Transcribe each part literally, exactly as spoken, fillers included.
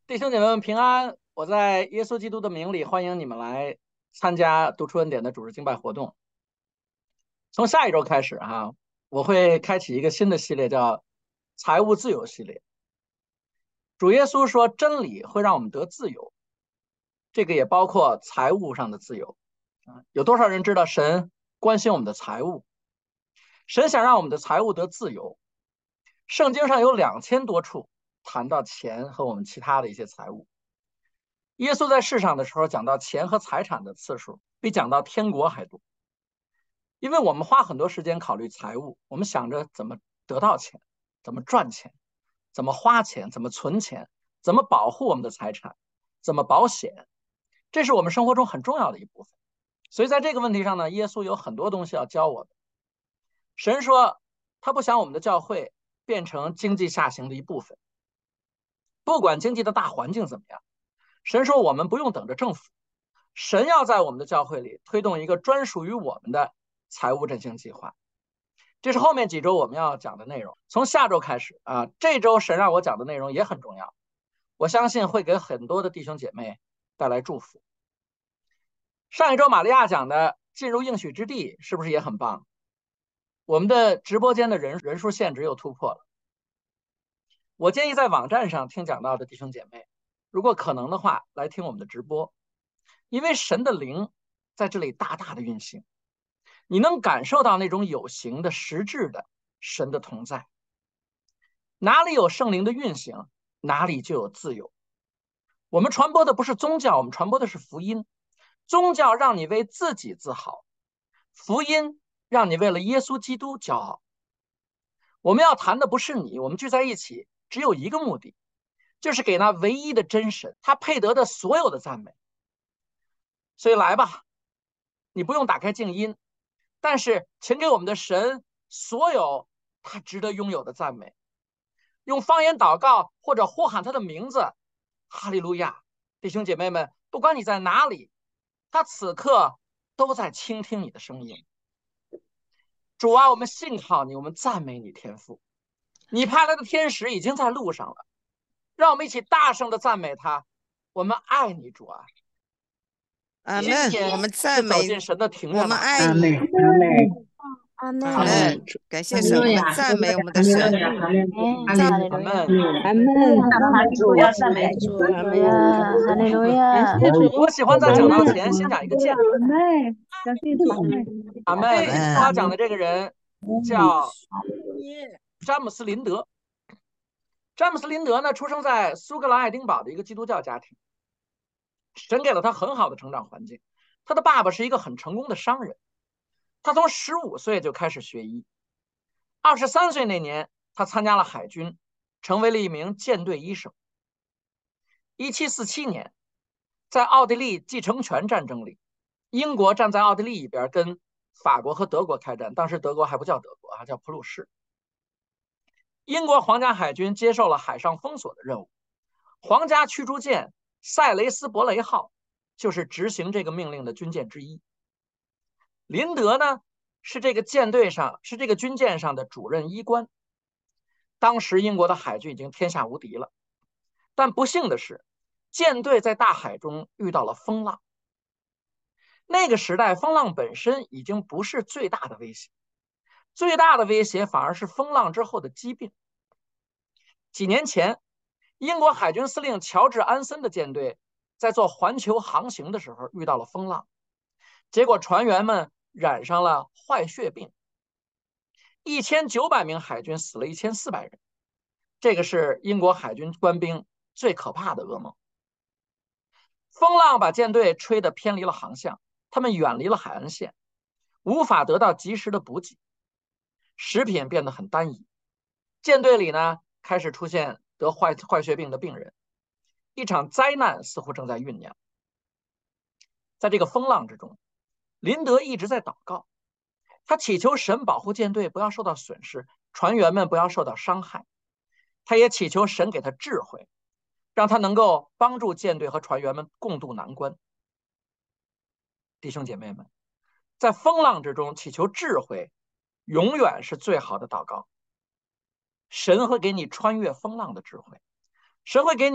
弟兄姐妹们平安！我在耶稣基督的名里欢迎你们来参加读出恩典的主日敬拜活动。从下一周开始哈、我会开启一个新的系列，叫财务自由系列。主耶稣说，真理会让我们得自由，这个也包括财务上的自由。啊，有多少人知道神关心我们的财务？神想让我们的财务得自由。圣经上有两千多处谈到钱和我们其他的一些财务。耶稣在世上的时候讲到钱和财产的次数比讲到天国还多，因为我们花很多时间考虑财务，我们想着怎么得到钱，怎么赚钱，怎么花钱，怎么存钱，怎么保护我们的财产，怎么保险，这是我们生活中很重要的一部分。所以在这个问题上呢，耶稣有很多东西要教我们。神说他不想我们的教会变成经济下行的一部分，不管经济的大环境怎么样，神说我们不用等着政府，神要在我们的教会里推动一个专属于我们的财务振兴计划。这是后面几周我们要讲的内容。从下周开始啊，这周神让我讲的内容也很重要，我相信会给很多的弟兄姐妹带来祝福。上一周玛利亚讲的进入应许之地是不是也很棒？我们的直播间的人人数限制又突破了。我建议在网站上听讲道的弟兄姐妹，如果可能的话，来听我们的直播，因为神的灵在这里大大的运行，你能感受到那种有形的实质的神的同在。哪里有圣灵的运行，哪里就有自由。我们传播的不是宗教，我们传播的是福音。宗教让你为自己自豪，福音让你为了耶稣基督骄傲。我们要谈的不是你，我们聚在一起只有一个目的，就是给那唯一的真神他配得的所有的赞美。所以来吧，你不用打开静音，但是请给我们的神所有他值得拥有的赞美，用方言祷告或者呼喊他的名字，哈利路亚！弟兄姐妹们，不管你在哪里，他此刻都在倾听你的声音。主啊，我们信靠你，我们赞美你，天父，你派来的天使已经在路上了，让我们一起大声的赞美他。我们爱你，主啊！今阿门。我天们赞是走美， 进神的庭我们院的好爱你。 阿门，阿门， 阿门， 阿阿门。 门。感谢神，我们赞美我们的神。 哈利路亚， 阿门。 阿门， 哈利路亚，赞美主，哈利路亚，哈利路亚。 我喜欢在讲道前先讲一个见证。 感谢主， 阿妹，我要讲的这个人叫詹姆斯林德。詹姆斯林德呢，出生在苏格兰爱丁堡的一个基督教家庭，神给了他很好的成长环境。他的爸爸是一个很成功的商人，他从十五岁就开始学医，二十三岁那年，他参加了海军，成为了一名舰队医生。一七四七年，在奥地利继承权战争里，英国站在奥地利一边，跟法国和德国开战。当时德国还不叫德国，还叫普鲁士。英国皇家海军接受了海上封锁的任务，皇家驱逐舰塞雷斯伯雷号就是执行这个命令的军舰之一。林德呢，是这个舰队上，是这个军舰上的主任医官。当时英国的海军已经天下无敌了，但不幸的是，舰队在大海中遇到了风浪。那个时代，风浪本身已经不是最大的威胁，最大的威胁反而是风浪之后的疾病。几年前，英国海军司令乔治·安森的舰队在做环球航行的时候遇到了风浪，结果船员们染上了坏血病，一千九百名海军死了一千四百人，这个是英国海军官兵最可怕的噩梦。风浪把舰队吹得偏离了航向，他们远离了海岸线，无法得到及时的补给，食品变得很单一。舰队里呢，开始出现得坏坏血病的病人，一场灾难似乎正在酝酿。在这个风浪之中，林德一直在祷告，他祈求神保护舰队不要受到损失，船员们不要受到伤害。他也祈求神给他智慧，让他能够帮助舰队和船员们共度难关。弟兄姐妹们，在风浪之中祈求智慧，永远是最好的祷告。神会给你穿越风浪的智慧，神会给你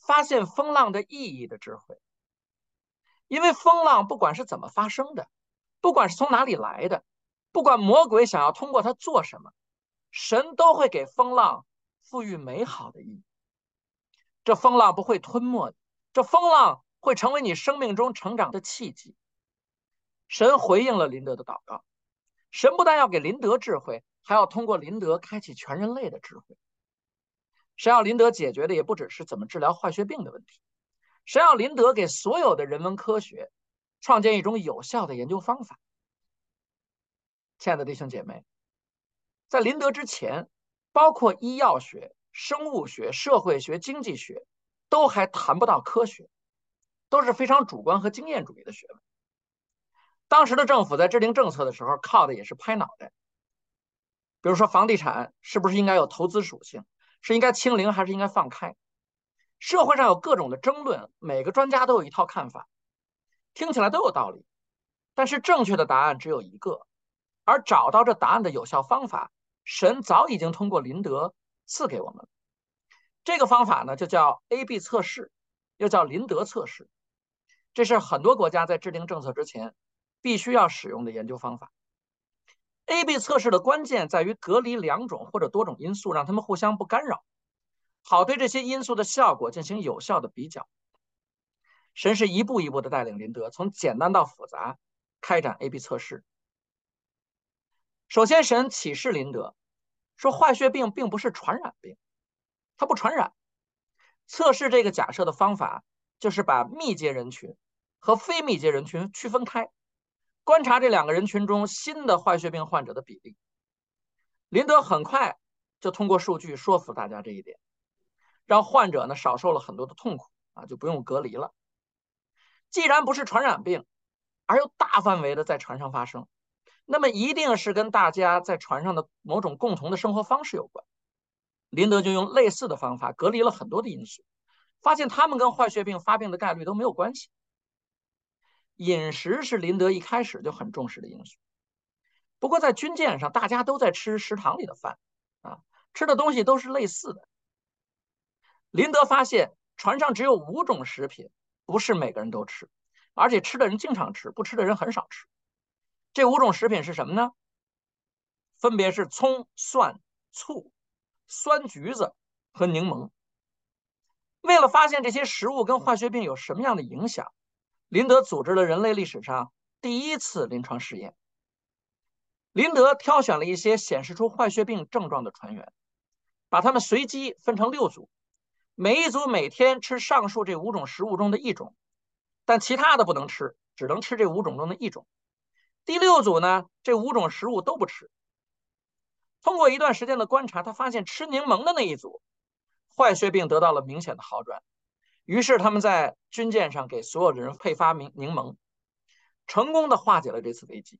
发现风浪的意义的智慧。因为风浪不管是怎么发生的，不管是从哪里来的，不管魔鬼想要通过它做什么，神都会给风浪赋予美好的意义。这风浪不会吞没你，这风浪会成为你生命中成长的契机。神回应了林德的祷告，神不但要给林德智慧，还要通过林德开启全人类的智慧。神要林德解决的也不只是怎么治疗坏血病的问题，神要林德给所有的人文科学创建一种有效的研究方法。亲爱的弟兄姐妹，在林德之前，包括医药学、生物学、社会学、经济学，都还谈不到科学，都是非常主观和经验主义的学问。当时的政府在制定政策的时候，靠的也是拍脑袋。比如说房地产是不是应该有投资属性，是应该清零还是应该放开？社会上有各种的争论，每个专家都有一套看法，听起来都有道理，但是正确的答案只有一个，而找到这答案的有效方法，神早已经通过林德赐给我们了。这个方法呢，就叫 A B 测试，又叫林德测试。这是很多国家在制定政策之前必须要使用的研究方法。A B 测试的关键在于隔离两种或者多种因素，让它们互相不干扰，好对这些因素的效果进行有效的比较。神是一步一步的带领林德，从简单到复杂开展 A B 测试。首先，神启示林德说，坏血病并不是传染病，它不传染。测试这个假设的方法就是把密接人群和非密接人群区分开，观察这两个人群中新的坏血病患者的比例。林德很快就通过数据说服大家这一点，让患者呢少受了很多的痛苦啊，就不用隔离了。既然不是传染病，而又大范围的在船上发生，那么一定是跟大家在船上的某种共同的生活方式有关。林德就用类似的方法隔离了很多的因素，发现他们跟坏血病发病的概率都没有关系。饮食是林德一开始就很重视的因素，不过在军舰上大家都在吃食堂里的饭啊，吃的东西都是类似的。林德发现船上只有五种食品不是每个人都吃，而且吃的人经常吃，不吃的人很少吃。这五种食品是什么呢？分别是葱、蒜、醋、酸橘子和柠檬。为了发现这些食物跟坏血病有什么样的影响，林德组织了人类历史上第一次临床试验。林德挑选了一些显示出坏血病症状的船员，把他们随机分成六组，每一组每天吃上述这五种食物中的一种，但其他的不能吃，只能吃这五种中的一种。第六组呢，这五种食物都不吃。通过一段时间的观察，他发现吃柠檬的那一组坏血病得到了明显的好转，于是他们在军舰上给所有的人配发柠檬，成功的化解了这次危机。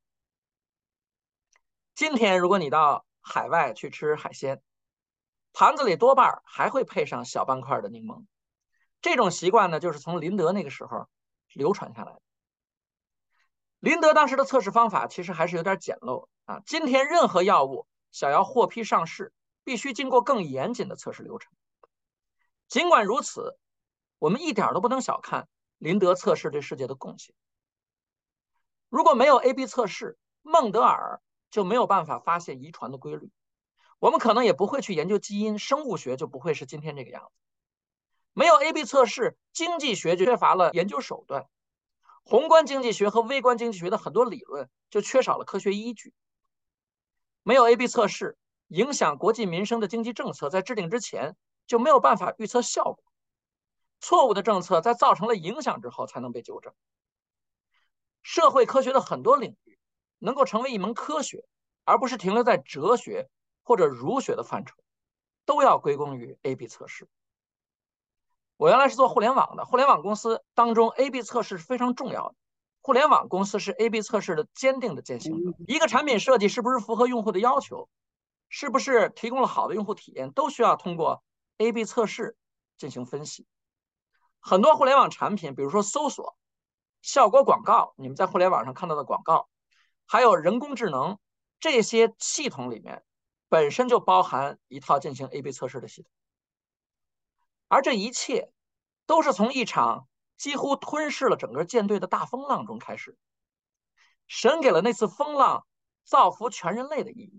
今天如果你到海外去吃海鲜，盘子里多半还会配上小半块的柠檬。这种习惯呢，就是从林德那个时候流传下来的。林德当时的测试方法其实还是有点简陋啊。今天任何药物想要获批上市，必须经过更严谨的测试流程。尽管如此，我们一点都不能小看林德测试对世界的贡献。如果没有 A B 测试，孟德尔就没有办法发现遗传的规律，我们可能也不会去研究基因，生物学就不会是今天这个样子。没有 A B 测试，经济学就缺乏了研究手段，宏观经济学和微观经济学的很多理论就缺少了科学依据。没有 A B 测试，影响国计民生的经济政策在制定之前就没有办法预测效果，错误的政策在造成了影响之后才能被纠正。社会科学的很多领域能够成为一门科学，而不是停留在哲学或者儒学的范畴，都要归功于 A B 测试。我原来是做互联网的，互联网公司当中 A B 测试是非常重要的。互联网公司是 A B 测试的坚定的践行者。一个产品设计是不是符合用户的要求，是不是提供了好的用户体验，都需要通过 A B 测试进行分析。很多互联网产品，比如说搜索、效果广告，你们在互联网上看到的广告，还有人工智能，这些系统里面本身就包含一套进行 A B 测试的系统。而这一切都是从一场几乎吞噬了整个舰队的大风浪中开始。神给了那次风浪造福全人类的意义。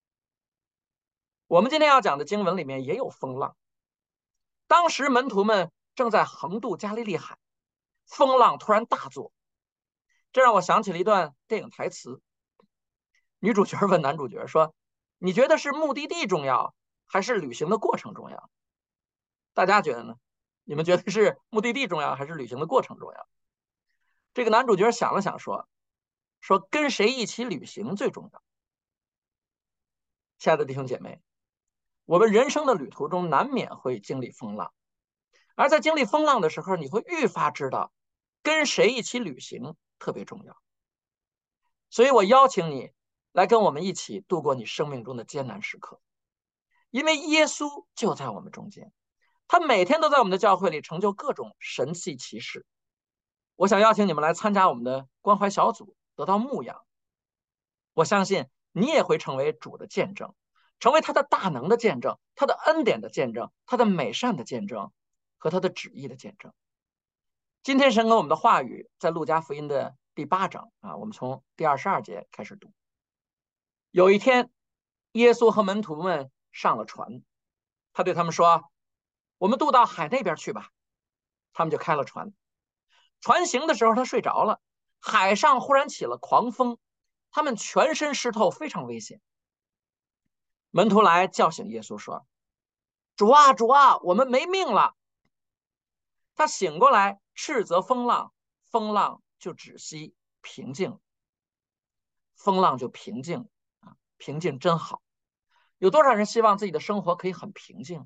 我们今天要讲的经文里面也有风浪。当时门徒们正在横渡加利利海，风浪突然大作，这让我想起了一段电影台词。女主角问男主角说：“你觉得是目的地重要，还是旅行的过程重要？”大家觉得呢？你们觉得是目的地重要，还是旅行的过程重要？这个男主角想了想说：“说跟谁一起旅行最重要。”亲爱的弟兄姐妹，我们人生的旅途中难免会经历风浪，而在经历风浪的时候，你会愈发知道跟谁一起旅行特别重要。所以我邀请你来跟我们一起度过你生命中的艰难时刻，因为耶稣就在我们中间，他每天都在我们的教会里成就各种神迹奇事。我想邀请你们来参加我们的关怀小组，得到牧养。我相信你也会成为主的见证，成为他的大能的见证，他的恩典的见证，他的美善的见证，和他的旨意的见证。今天神给我们的话语在路加福音的第八章啊，我们从第二十二节开始读。有一天，耶稣和门徒们上了船，他对他们说：“我们渡到海那边去吧。”他们就开了船。船行的时候，他睡着了，海上忽然起了狂风，他们全身湿透，非常危险。门徒来叫醒耶稣说：“主啊，主啊，我们没命了。”他醒过来，斥责风浪，风浪就止息，平静。风浪就平静啊，平静真好。有多少人希望自己的生活可以很平静？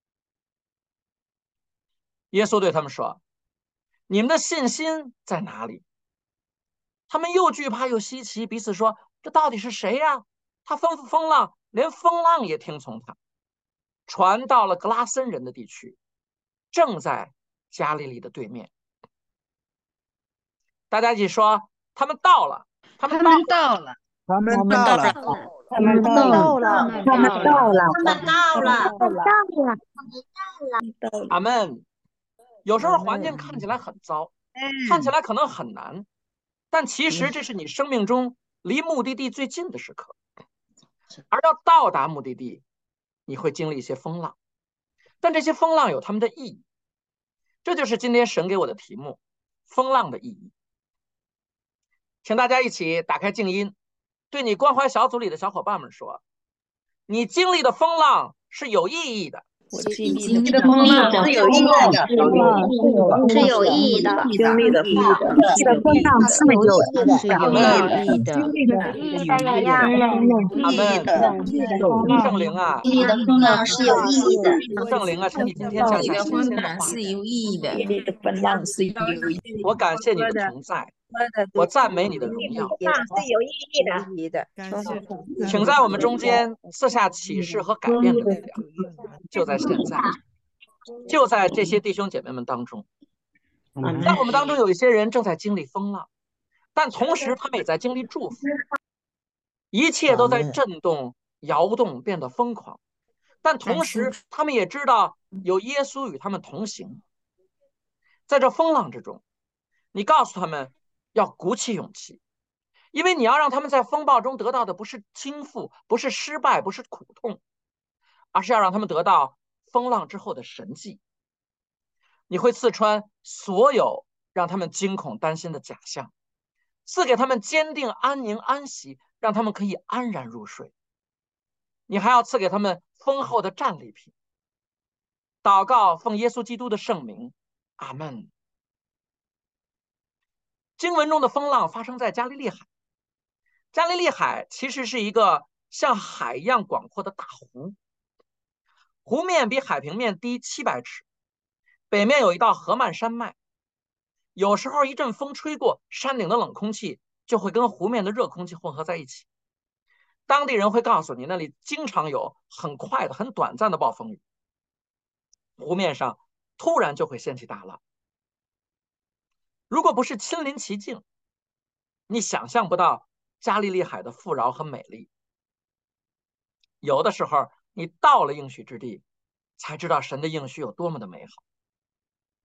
耶稣对他们说：“你们的信心在哪里？”他们又惧怕又稀奇，彼此说：“这到底是谁呀？他吩咐风浪，连风浪也听从他。”船到了格拉森人的地区，正在加利利的对面。大家一起说：“他们到了，他们到了， 他们我们到了， 他们到了，他们到了， 他们到了， 到了， 阿门。”有时候环境看起来很糟，看起来可能很难，但其实这是你生命中离目的地最近的时刻。而要到达目的地，你会经历一些风浪，但这些风浪有它们的意义。这就是今天神给我的题目：风浪的意义。请大家一起打开静音，对你关怀小组里的小伙伴们说：“你经历的风浪是有意义的。” 我经历的风浪是有意义的， 是有意义的， 经历的风浪，经历的风浪是有意义的， 是有意义的， 经历的有意义的呀呀， 阿门。圣灵啊， 经历的风浪是有意义的。 圣灵啊，请你今天降下新鲜的话。 是有意义的， 经历的风浪是有意义的。 我感谢你的同在，我赞美你的荣耀。 是有意义的， 感谢主， 请在我们中间赐下启示和改变的力量，就在现在，就在这些弟兄姐妹们当中。在我们当中有一些人正在经历风浪，但同时他们也在经历祝福，一切都在震动、摇动，变得疯狂。但同时他们也知道有耶稣与他们同行。在这风浪之中，你告诉他们要鼓起勇气，因为你要让他们在风暴中得到的不是倾覆，不是失败，不是苦痛，而是要让他们得到风浪之后的神迹。你会刺穿所有让他们惊恐担心的假象，赐给他们坚定、安宁、安息，让他们可以安然入睡。你还要赐给他们丰厚的战利品。祷告，奉耶稣基督的圣名，阿门。经文中的风浪发生在加利利海。加利利海其实是一个像海一样广阔的大湖，湖面比海平面低七百尺，北面有一道河漫山脉。有时候一阵风吹过，山顶的冷空气就会跟湖面的热空气混合在一起。当地人会告诉你，那里经常有很快的、很短暂的暴风雨，湖面上突然就会掀起大浪。如果不是亲临其境，你想象不到加利利海的富饶和美丽。有的时候，你到了应许之地，才知道神的应许有多么的美好。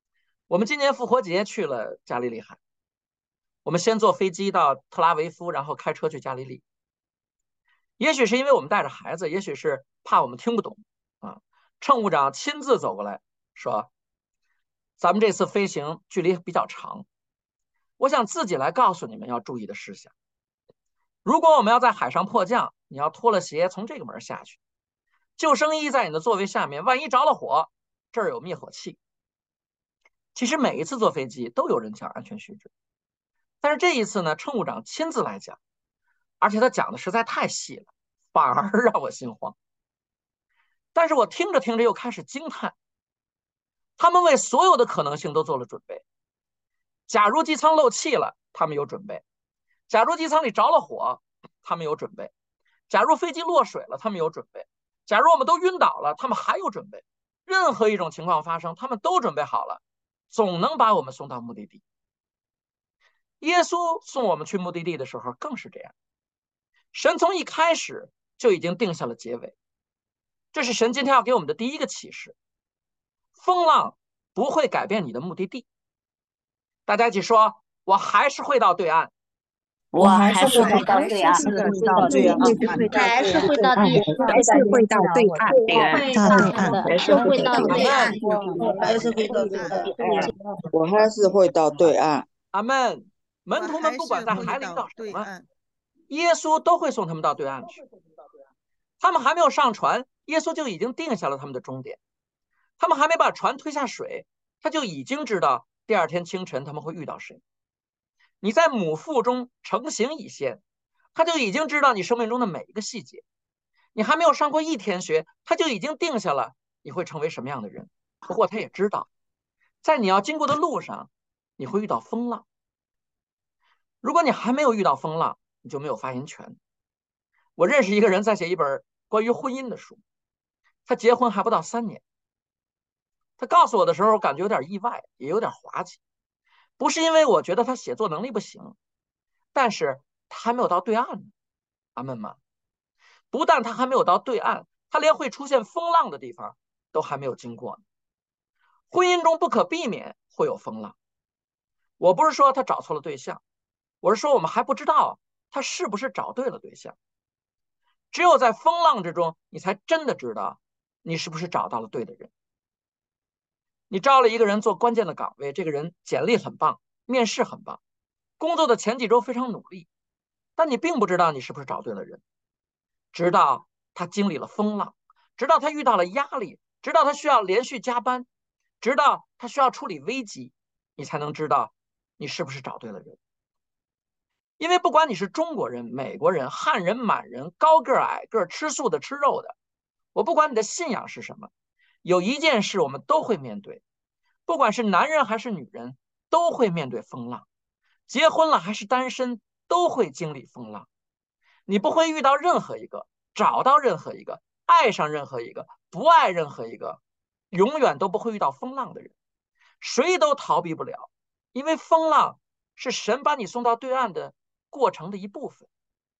我们今年复活节去了加利利海，我们先坐飞机到特拉维夫，然后开车去加利利。也许是因为我们带着孩子，也许是怕我们听不懂啊，乘务长亲自走过来说：“咱们这次飞行距离比较长，我想自己来告诉你们要注意的事项。如果我们要在海上迫降，你要脱了鞋从这个门下去，救生衣在你的座位下面，万一着了火，这儿有灭火器。”其实每一次坐飞机都有人讲安全须知，但是这一次呢，乘务长亲自来讲，而且他讲的实在太细了，反而让我心慌。但是我听着听着又开始惊叹，他们为所有的可能性都做了准备。假如机舱漏气了，他们有准备；假如机舱里着了火，他们有准备；假如飞机落水了，他们有准备；假如我们都晕倒了，他们还有准备。任何一种情况发生，他们都准备好了，总能把我们送到目的地。耶稣送我们去目的地的时候更是这样，神从一开始就已经定下了结尾。这是神今天要给我们的第一个启示：风浪不会改变你的目的地。大家一起说：“我还是会到对岸。” 我还是会到对岸， 还是会到对岸， 还是会到对岸， 还是会到对岸， 还是会到对岸， 还是会到对岸， 我还是会到对岸。 阿门。门徒们不管在海里遇到什么，耶稣都会送他们到对岸去。他们还没有上船，耶稣就已经定下了他们的终点。他们还没把船推下水，他就已经知道第二天清晨他们会遇到谁。你在母腹中成形以先，他就已经知道你生命中的每一个细节。你还没有上过一天学，他就已经定下了你会成为什么样的人。不过他也知道，在你要经过的路上，你会遇到风浪。如果你还没有遇到风浪，你就没有发言权。我认识一个人在写一本关于婚姻的书，他结婚还不到三年。他告诉我的时候，感觉有点意外，也有点滑稽。不是因为我觉得他写作能力不行，但是他还没有到对岸呢。阿们吗？不但他还没有到对岸，他连会出现风浪的地方都还没有经过呢。婚姻中不可避免会有风浪。我不是说他找错了对象，我是说我们还不知道他是不是找对了对象。只有在风浪之中，你才真的知道你是不是找到了对的人。你招了一个人做关键的岗位，这个人简历很棒，面试很棒，工作的前几周非常努力，但你并不知道你是不是找对了人。直到他经历了风浪，直到他遇到了压力，直到他需要连续加班，直到他需要处理危机，你才能知道你是不是找对了人。因为不管你是中国人、美国人、汉人、满人，高个矮个，吃素的吃肉的，我不管你的信仰是什么，有一件事我们都会面对，不管是男人还是女人，都会面对风浪。结婚了还是单身，都会经历风浪。你不会遇到任何一个，找到任何一个，爱上任何一个，不爱任何一个，永远都不会遇到风浪的人。谁都逃避不了，因为风浪是神把你送到对岸的过程的一部分。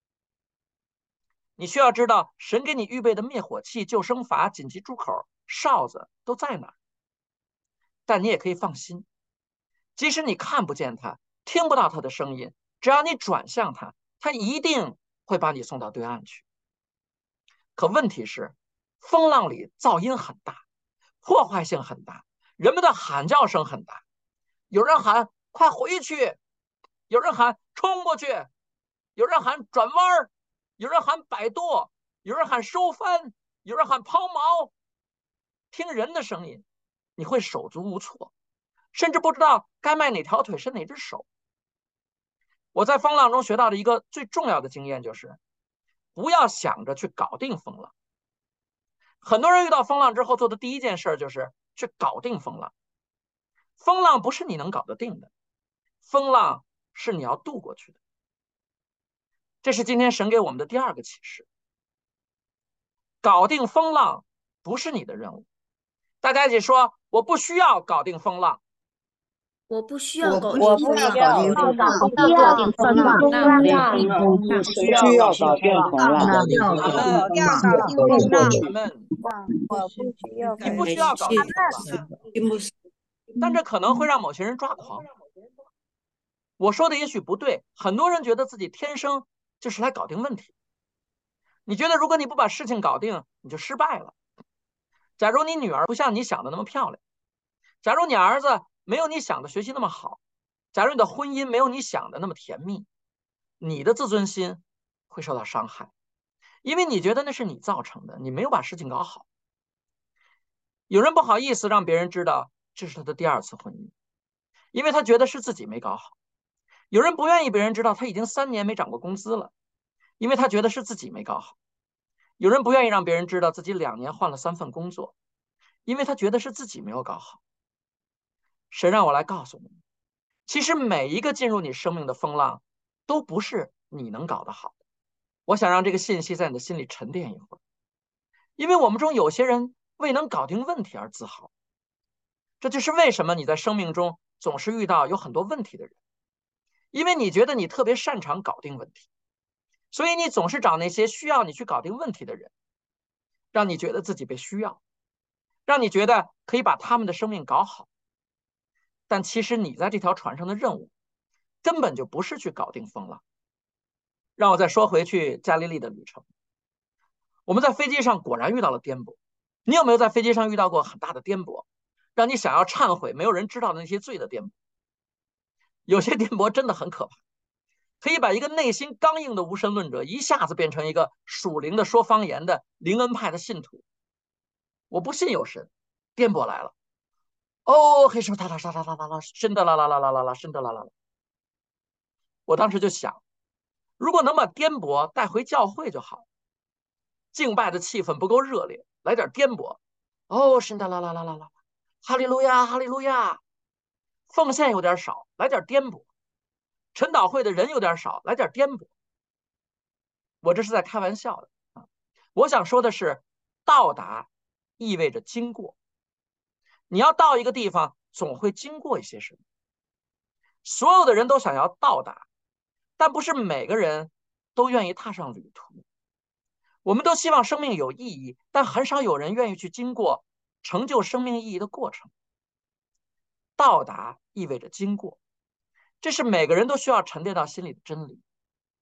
你需要知道，神给你预备的灭火器、救生筏、紧急出口、哨子都在哪儿。但你也可以放心，即使你看不见他，听不到他的声音，只要你转向他，他一定会把你送到对岸去。可问题是，风浪里噪音很大，破坏性很大，人们的喊叫声很大。有人喊快回去，有人喊冲过去，有人喊转弯，有人喊摆舵，有人喊收帆，有人喊抛锚。听人的声音，你会手足无措，甚至不知道该迈哪条腿伸哪只手。我在风浪中学到的一个最重要的经验就是，不要想着去搞定风浪。很多人遇到风浪之后做的第一件事就是去搞定风浪。风浪不是你能搞得定的，风浪是你要渡过去的。这是今天神给我们的第二个启示。搞定风浪不是你的任务。大家一起说，我不需要搞定风浪。 我不需要搞我不需要搞定风浪， 搞定风浪， 不需要搞定风浪， 你不需要搞定风浪。 但这可能会让某些人抓狂。我说的也许不对，很多人觉得自己天生就是来搞定问题。你觉得如果你不把事情搞定，你就失败了。假如你女儿不像你想的那么漂亮，假如你儿子没有你想的学习那么好，假如你的婚姻没有你想的那么甜蜜，你的自尊心会受到伤害，因为你觉得那是你造成的，你没有把事情搞好。有人不好意思让别人知道这是他的第二次婚姻，因为他觉得是自己没搞好。有人不愿意别人知道他已经三年没涨过工资了，因为他觉得是自己没搞好。有人不愿意让别人知道自己两年换了三份工作，因为他觉得是自己没有搞好。神让我来告诉你，其实每一个进入你生命的风浪，都不是你能搞得好的。我想让这个信息在你的心里沉淀一会儿，因为我们中有些人未能搞定问题而自豪，这就是为什么你在生命中总是遇到有很多问题的人，因为你觉得你特别擅长搞定问题，所以你总是找那些需要你去搞定问题的人，让你觉得自己被需要，让你觉得可以把他们的生命搞好。但其实你在这条船上的任务根本就不是去搞定风浪。让我再说回去加利利的旅程，我们在飞机上果然遇到了颠簸。你有没有在飞机上遇到过很大的颠簸，让你想要忏悔没有人知道的那些罪的颠簸？有些颠簸真的很可怕，可以把一个内心刚硬的无神论者一下子变成一个属灵的说方言的灵恩派的信徒。我不信有神，颠簸来了，哦，黑手哒啦哒啦啦啦啦，深的啦啦啦啦啦啦，深的啦啦啦。我当时就想，如果能把颠簸带回教会就好。敬拜的气氛不够热烈，来点颠簸，哦，深的啦啦啦啦啦，哈利路亚，哈利路亚。奉献有点少，来点颠簸。晨祷会的人有点少，来点颠簸。我这是在开玩笑的啊！我想说的是，到达意味着经过。你要到一个地方，总会经过一些什么。所有的人都想要到达，但不是每个人都愿意踏上旅途。我们都希望生命有意义，但很少有人愿意去经过成就生命意义的过程。到达意味着经过，这是每个人都需要沉淀到心里的真理。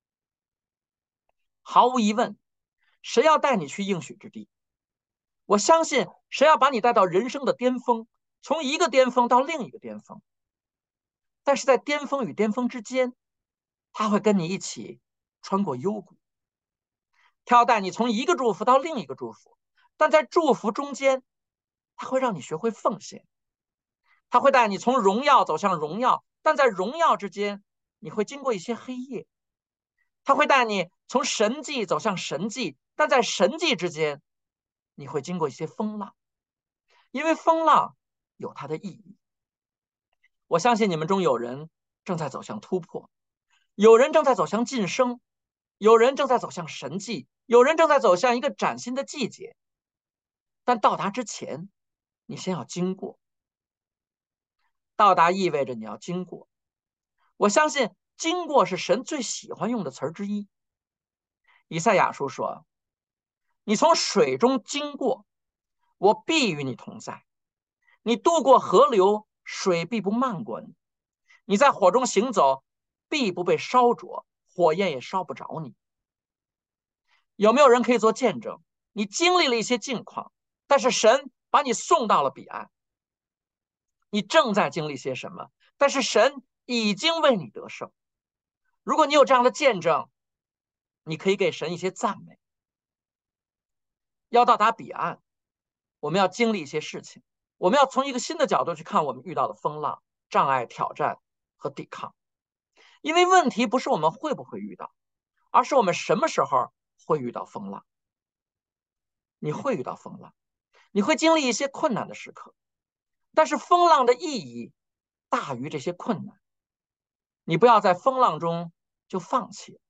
毫无疑问，谁要带你去应许之地？我相信谁要把你带到人生的巅峰，从一个巅峰到另一个巅峰。但是在巅峰与巅峰之间，他会跟你一起穿过幽谷。他要带你从一个祝福到另一个祝福，但在祝福中间，他会让你学会奉献。他会带你从荣耀走向荣耀，但在荣耀之间，你会经过一些黑夜。他会带你从神迹走向神迹，但在神迹之间，你会经过一些风浪，因为风浪有它的意义。我相信你们中有人正在走向突破，有人正在走向晋升，有人正在走向神迹，有人正在走向一个崭新的季节。但到达之前，你先要经过。到达意味着你要经过。我相信经过是神最喜欢用的词儿之一。以赛亚书说，你从水中经过，我必与你同在。你渡过河流，水必不漫过你。你在火中行走，必不被烧灼，火焰也烧不着你。有没有人可以做见证？你经历了一些境况，但是神把你送到了彼岸。你正在经历些什么？但是神已经为你得胜。如果你有这样的见证，你可以给神一些赞美。要到达彼岸，我们要经历一些事情，我们要从一个新的角度去看我们遇到的风浪、障碍、挑战和抵抗。因为问题不是我们会不会遇到，而是我们什么时候会遇到风浪。你会遇到风浪，你会经历一些困难的时刻，但是风浪的意义大于这些困难。你不要在风浪中就放弃。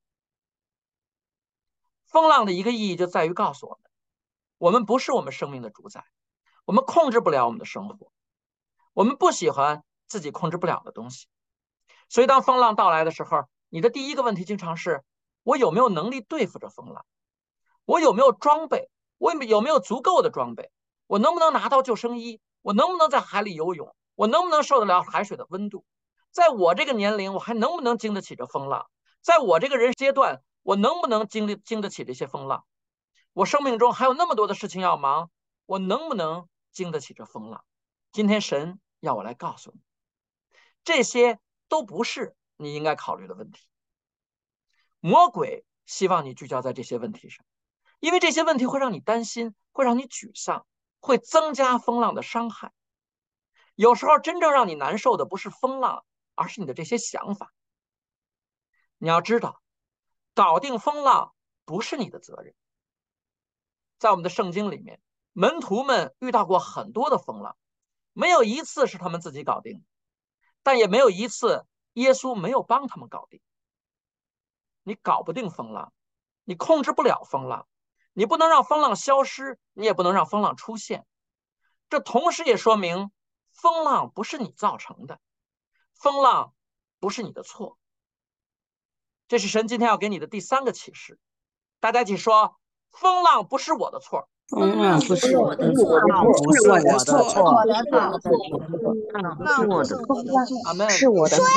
风浪的一个意义就在于告诉我们，我们不是我们生命的主宰，我们控制不了我们的生活，我们不喜欢自己控制不了的东西。所以当风浪到来的时候，你的第一个问题经常是，我有没有能力对付这风浪？我有没有装备？我有没有足够的装备？我能不能拿到救生衣？我能不能在海里游泳？ 我能不能受得了海水的温度？在我这个年龄，我还能不能经得起这风浪？在我这个人阶段，我能不能经历经得起这些风浪？我生命中还有那么多的事情要忙，我能不能经得起这风浪？今天神要我来告诉你，这些都不是你应该考虑的问题。魔鬼希望你聚焦在这些问题上，因为这些问题会让你担心，会让你沮丧，会增加风浪的伤害。有时候真正让你难受的不是风浪，而是你的这些想法。你要知道，搞定风浪不是你的责任。在我们的圣经里面，门徒们遇到过很多的风浪，没有一次是他们自己搞定的，但也没有一次耶稣没有帮他们搞定。你搞不定风浪，你控制不了风浪，你不能让风浪消失，你也不能让风浪出现。这同时也说明，风浪不是你造成的，风浪不是你的错。这是神今天要给你的第三个启示。大家一起说：风浪不是我的错。 风浪不是我的错， 不是我的错， 错， 我的错， 是我的错， 阿门。 是我的错，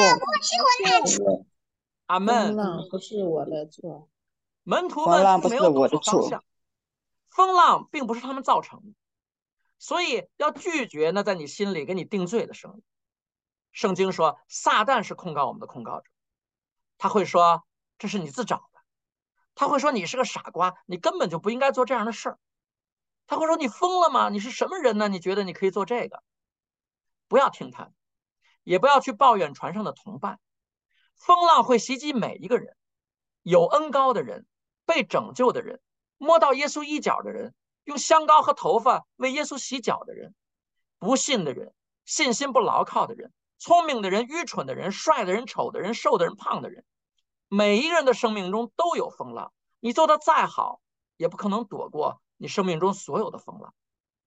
阿门。 浪不是我的错， 门徒们并没有搞错方向，风浪并不是他们造成的，所以要拒绝那在你心里给你定罪的声音。圣经说，撒旦是控告我们的控告者，他会说这是你自找的，他会说你是个傻瓜，你根本就不应该做这样的事儿，他会说你疯了吗？你是什么人呢？你觉得你可以做这个？不要听他，也不要去抱怨船上的同伴。风浪会袭击每一个人，有恩膏的人，被拯救的人，摸到耶稣衣角的人，用香膏和头发为耶稣洗脚的人，不信的人，信心不牢靠的人，聪明的人，愚蠢的人，帅的人，丑的人，瘦的人，胖的人，每一个人的生命中都有风浪。你做得再好，也不可能躲过你生命中所有的风浪。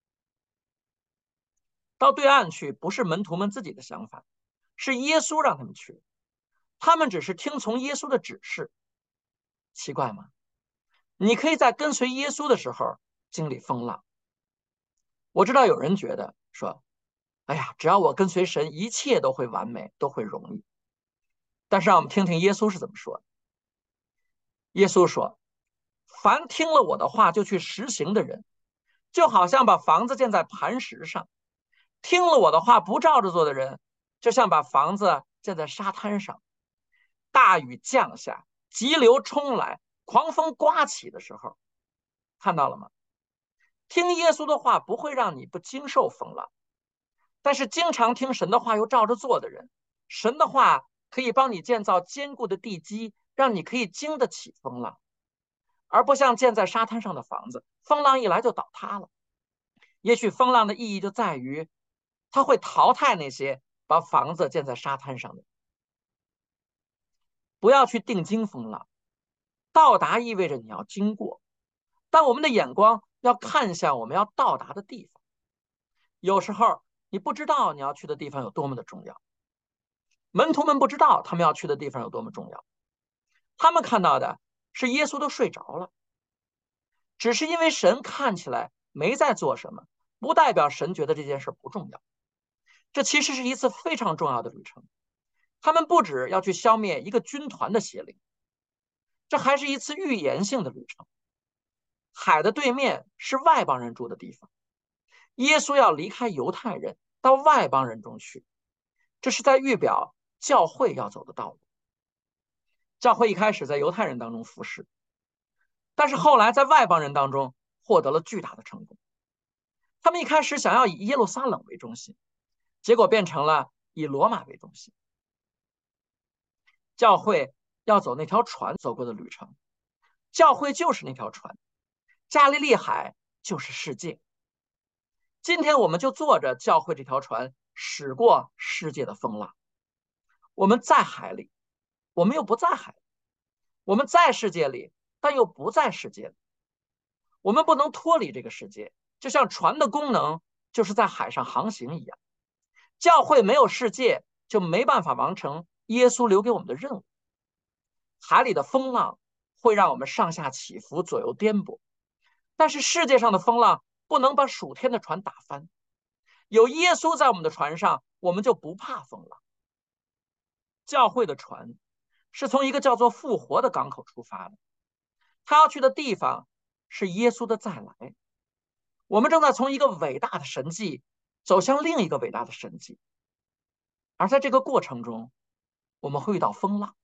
到对岸去不是门徒们自己的想法，是耶稣让他们去，他们只是听从耶稣的指示。奇怪吗？你可以在跟随耶稣的时候经历风浪。我知道有人觉得说，哎呀，只要我跟随神，一切都会完美，都会容易。但是让我们听听耶稣是怎么说的。耶稣说，凡听了我的话就去实行的人，就好像把房子建在磐石上；听了我的话不照着做的人，就像把房子建在沙滩上。大雨降下，急流冲来，狂风刮起的时候，看到了吗？听耶稣的话不会让你不经受风浪，但是经常听神的话又照着做的人，神的话可以帮你建造坚固的地基，让你可以经得起风浪，而不像建在沙滩上的房子，风浪一来就倒塌了。也许风浪的意义就在于，它会淘汰那些把房子建在沙滩上的人。不要去定睛风浪，到达意味着你要经过，但我们的眼光要看向我们要到达的地方。有时候你不知道你要去的地方有多么的重要，门徒们不知道他们要去的地方有多么重要，他们看到的是耶稣都睡着了。只是因为神看起来没在做什么，不代表神觉得这件事不重要。这其实是一次非常重要的旅程。他们不止要去消灭一个军团的邪灵，这还是一次预言性的旅程。海的对面是外邦人住的地方，耶稣要离开犹太人到外邦人中去，这是在预表教会要走的道路。教会一开始在犹太人当中服侍，但是后来在外邦人当中获得了巨大的成功。他们一开始想要以耶路撒冷为中心，结果变成了以罗马为中心。教会要走那条船走过的旅程，教会就是那条船，加利利海就是世界。今天我们就坐着教会这条船驶过世界的风浪。我们在海里，我们又不在海里；我们在世界里，但又不在世界里。我们不能脱离这个世界，就像船的功能就是在海上航行一样。教会没有世界，就没办法完成耶稣留给我们的任务。海里的风浪会让我们上下起伏，左右颠簸，但是世界上的风浪不能把属天的船打翻。有耶稣在我们的船上， 我们就不怕风浪。教会的船是从一个叫做复活的港口出发的，他要去的地方是耶稣的再来。我们正在从一个伟大的神迹走向另一个伟大的神迹，而在这个过程中，我们会遇到风浪。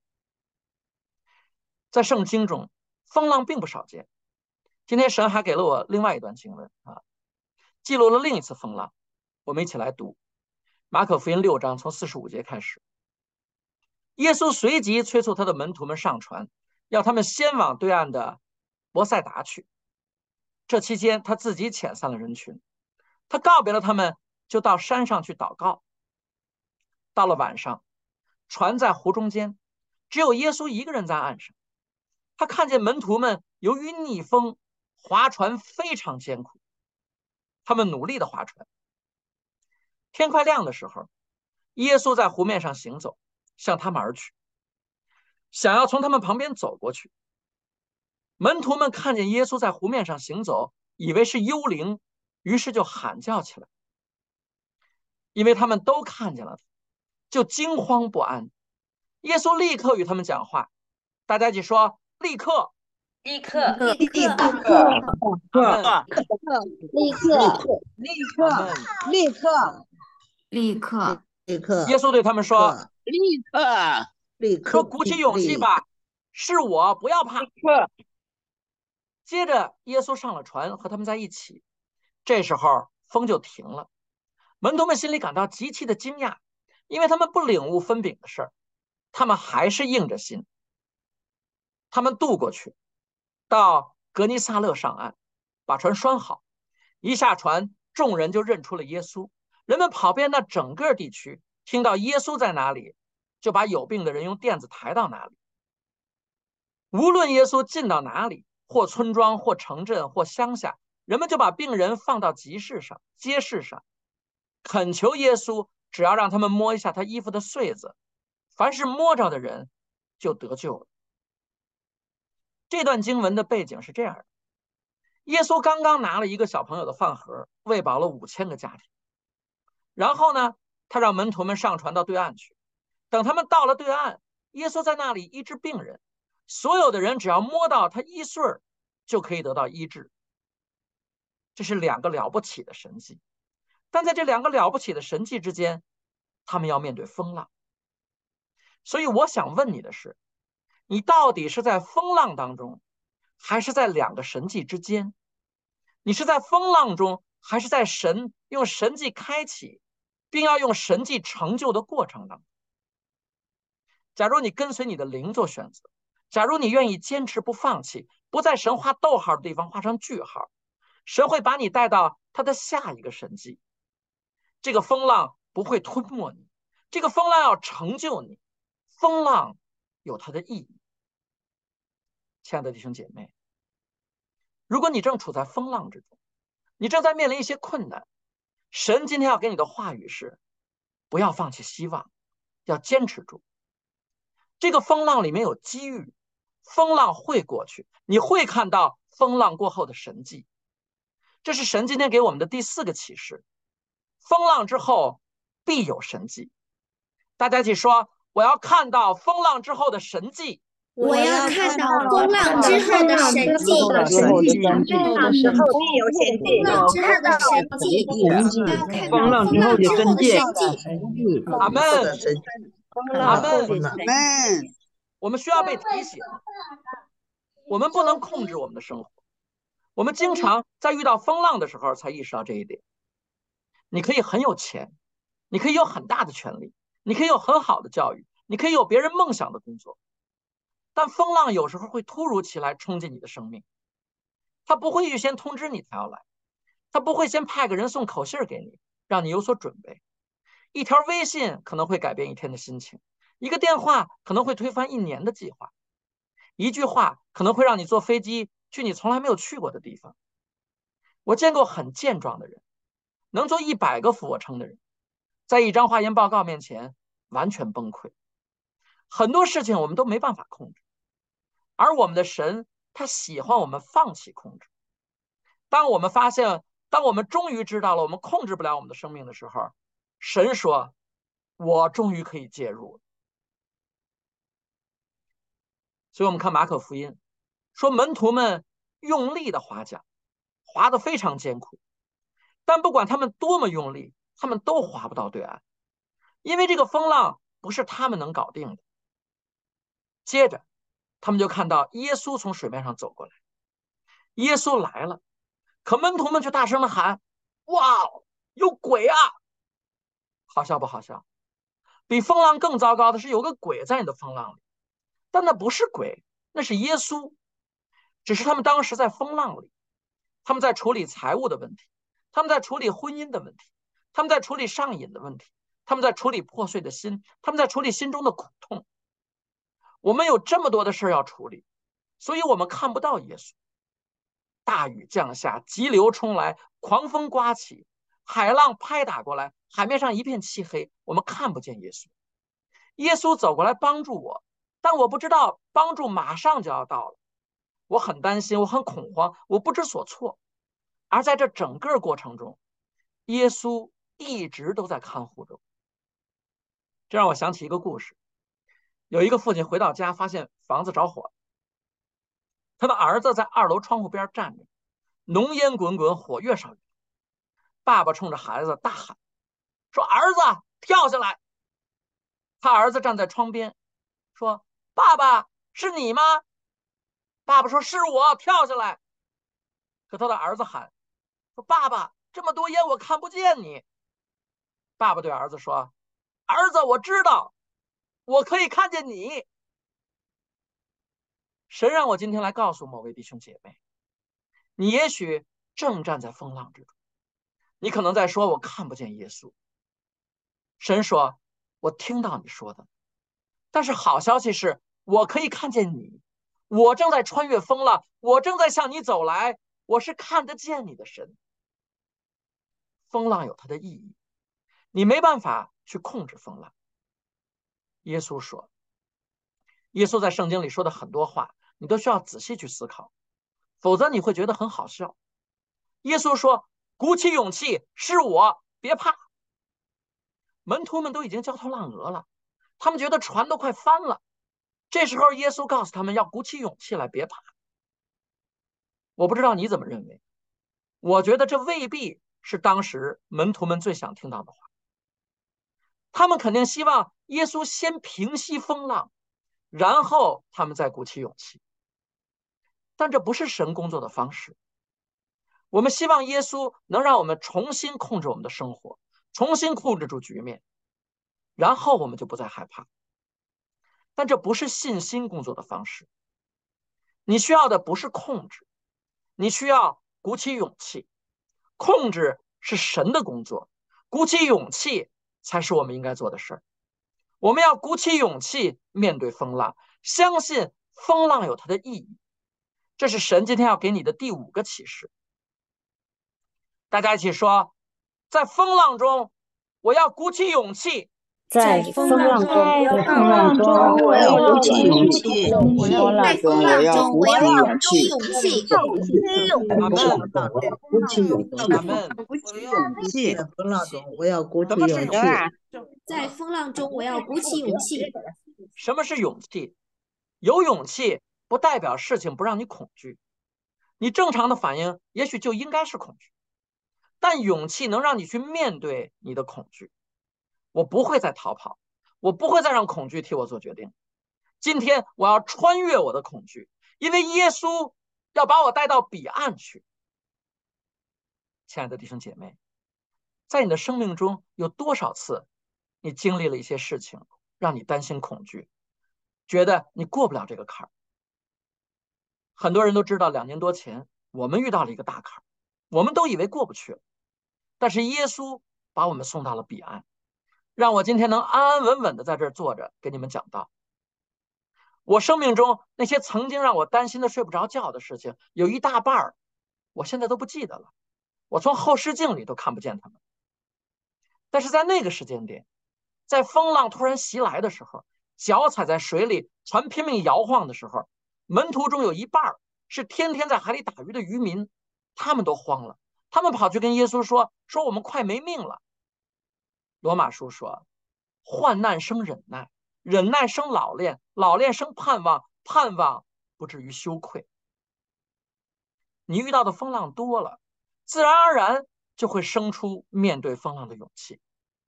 在圣经中，风浪并不少见。今天神还给了我另外一段经文啊，记录了另一次风浪。我们一起来读马可福音六章，从四十五节开始。耶稣随即催促他的门徒们上船，要他们先往对岸的伯赛达去。这期间，他自己遣散了人群，他告别了他们，就到山上去祷告。到了晚上，船在湖中间，只有耶稣一个人在岸上。他看见门徒们由于逆风，划船非常艰苦，他们努力的划船。天快亮的时候，耶稣在湖面上行走，向他们而去，想要从他们旁边走过去。门徒们看见耶稣在湖面上行走，以为是幽灵，于是就喊叫起来。因为他们都看见了他，就惊慌不安。耶稣立刻与他们讲话，大家一起说：立刻， 立刻， 立刻， 阿门， 立刻， 立阿门。 立刻， 立刻， 立刻， 耶稣对他们说： 立刻， 立刻， 说鼓起勇气吧，是我，不要怕。接着，耶稣上了船，和他们在一起。这时候，风就停了。门徒们心里感到极其的惊讶，因为他们不领悟分饼的事儿，他们还是硬着心。他们渡过去，到格尼撒勒上岸，把船拴好。一下船，众人就认出了耶稣。人们跑遍那整个地区，听到耶稣在哪里，就把有病的人用垫子抬到哪里。无论耶稣进到哪里，或村庄，或城镇，或乡下，人们就把病人放到集市上、街市上，恳求耶稣只要让他们摸一下他衣服的穗子，凡是摸着的人就得救了。这段经文的背景是这样的：耶稣刚刚拿了一个小朋友的饭盒，喂饱了五千个家庭。然后呢，他让门徒们上船到对岸去。等他们到了对岸，耶稣在那里医治病人，所有的人只要摸到他衣穗儿，就可以得到医治。这是两个了不起的神迹。但在这两个了不起的神迹之间，他们要面对风浪。所以我想问你的是，你到底是在风浪当中，还是在两个神迹之间？你是在风浪中，还是在神用神迹开启，并要用神迹成就的过程当中？假如你跟随你的灵做选择，假如你愿意坚持不放弃，不在神画逗号的地方画上句号，神会把你带到他的下一个神迹。这个风浪不会吞没你，这个风浪要成就你。风浪有它的意义。亲爱的弟兄姐妹，如果你正处在风浪之中，你正在面临一些困难，神今天要给你的话语是：不要放弃希望，要坚持住。这个风浪里面有机遇，风浪会过去，你会看到风浪过后的神迹。这是神今天给我们的第四个启示：风浪之后必有神迹。大家一起说：我要看到风浪之后的神迹。 我要看到风浪之后的神迹。 风浪之后的神迹， 风浪之后必有神迹， 风浪之后的神迹。 风浪之后的神迹， 阿门，阿门， 阿门。 我们需要被提醒，我们不能控制我们的生活。我们经常在遇到风浪的时候才意识到这一点。你可以很有钱，你可以有很大的权利，你可以有很好的教育，你可以有别人梦想的工作，但风浪有时候会突如其来冲进你的生命。他不会预先通知你他要来，他不会先派个人送口信给你，让你有所准备。一条微信可能会改变一天的心情，一个电话可能会推翻一年的计划，一句话可能会让你坐飞机去你从来没有去过的地方。我见过很健壮的人，能做一百个俯卧撑的人，在一张化验报告面前完全崩溃。很多事情我们都没办法控制，而我们的神他喜欢我们放弃控制。当我们发现，当我们终于知道了我们控制不了我们的生命的时候，神说我终于可以介入了。所以我们看马可福音，说门徒们用力的划桨，划得非常艰苦，但不管他们多么用力，他们都划不到对岸，因为这个风浪不是他们能搞定的。接着他们就看到耶稣从水面上走过来，耶稣来了，可门徒们却大声的喊：哇，有鬼啊！好笑不好笑？比风浪更糟糕的是有个鬼在你的风浪里，但那不是鬼，那是耶稣。只是他们当时在风浪里，他们在处理财务的问题，他们在处理婚姻的问题，他们在处理上瘾的问题，他们在处理破碎的心，他们在处理心中的苦痛。我们有这么多的事要处理，所以我们看不到耶稣。大雨降下，急流冲来，狂风刮起，海浪拍打过来，海面上一片漆黑，我们看不见耶稣。耶稣走过来帮助我，但我不知道帮助马上就要到了。我很担心，我很恐慌，我不知所措。而在这整个过程中，耶稣一直都在看护着我。这让我想起一个故事。有一个父亲回到家，发现房子着火了，他的儿子在二楼窗户边站着，浓烟滚滚，火越烧越大。爸爸冲着孩子大喊说：儿子，跳下来！他儿子站在窗边说：爸爸，是你吗？爸爸说：是我，跳下来。可他的儿子喊说：爸爸，这么多烟我看不见你。爸爸对儿子说：儿子，我知道，我可以看见你。神让我今天来告诉某位弟兄姐妹，你也许正站在风浪之中，你可能在说我看不见耶稣。神说，我听到你说的，但是好消息是我可以看见你，我正在穿越风浪，我正在向你走来，我是看得见你的神。风浪有它的意义，你没办法去控制风浪。耶稣说，耶稣在圣经里说的很多话，你都需要仔细去思考，否则你会觉得很好笑。耶稣说，鼓起勇气，是我，别怕。门徒们都已经焦头烂额了，他们觉得船都快翻了。这时候耶稣告诉他们要鼓起勇气来，别怕。我不知道你怎么认为，我觉得这未必是当时门徒们最想听到的话。他们肯定希望耶稣先平息风浪，然后他们再鼓起勇气。但这不是神工作的方式。我们希望耶稣能让我们重新控制我们的生活，重新控制住局面，然后我们就不再害怕。但这不是信心工作的方式。你需要的不是控制，你需要鼓起勇气。控制是神的工作，鼓起勇气才是我们应该做的事儿。我们要鼓起勇气面对风浪，相信风浪有它的意义。这是神今天要给你的第五个启示。大家一起说，在风浪中，我要鼓起勇气。 在风浪中，在风浪中，我要鼓起勇气；在风浪中，我要鼓起勇气。 阿门， 鼓起勇气， 阿门。 鼓起勇气，在风浪中，我要鼓起什么是勇气。 勇气？ 在风浪中，我要鼓起勇气。 什么是勇气？有勇气不代表事情不让你恐惧，你正常的反应也许就应该是恐惧，但勇气能让你去面对你的恐惧。我不会再逃跑，我不会再让恐惧替我做决定。今天我要穿越我的恐惧，因为耶稣要把我带到彼岸去。亲爱的弟兄姐妹，在你的生命中有多少次你经历了一些事情让你担心恐惧，觉得你过不了这个坎儿？很多人都知道，两年多前我们遇到了一个大坎儿，我们都以为过不去了，但是耶稣把我们送到了彼岸，让我今天能安安稳稳的在这儿坐着给你们讲道。我生命中那些曾经让我担心的睡不着觉的事情，有一大半儿我现在都不记得了，我从后视镜里都看不见他们。但是在那个时间点，在风浪突然袭来的时候，脚踩在水里，船拼命摇晃的时候，门徒中有一半是天天在海里打鱼的渔民，他们都慌了，他们跑去跟耶稣说，说我们快没命了。罗马书说， 患难生忍耐，忍耐生老练，老练生盼望，盼望不至于羞愧。你遇到的风浪多了，自然而然就会生出面对风浪的勇气。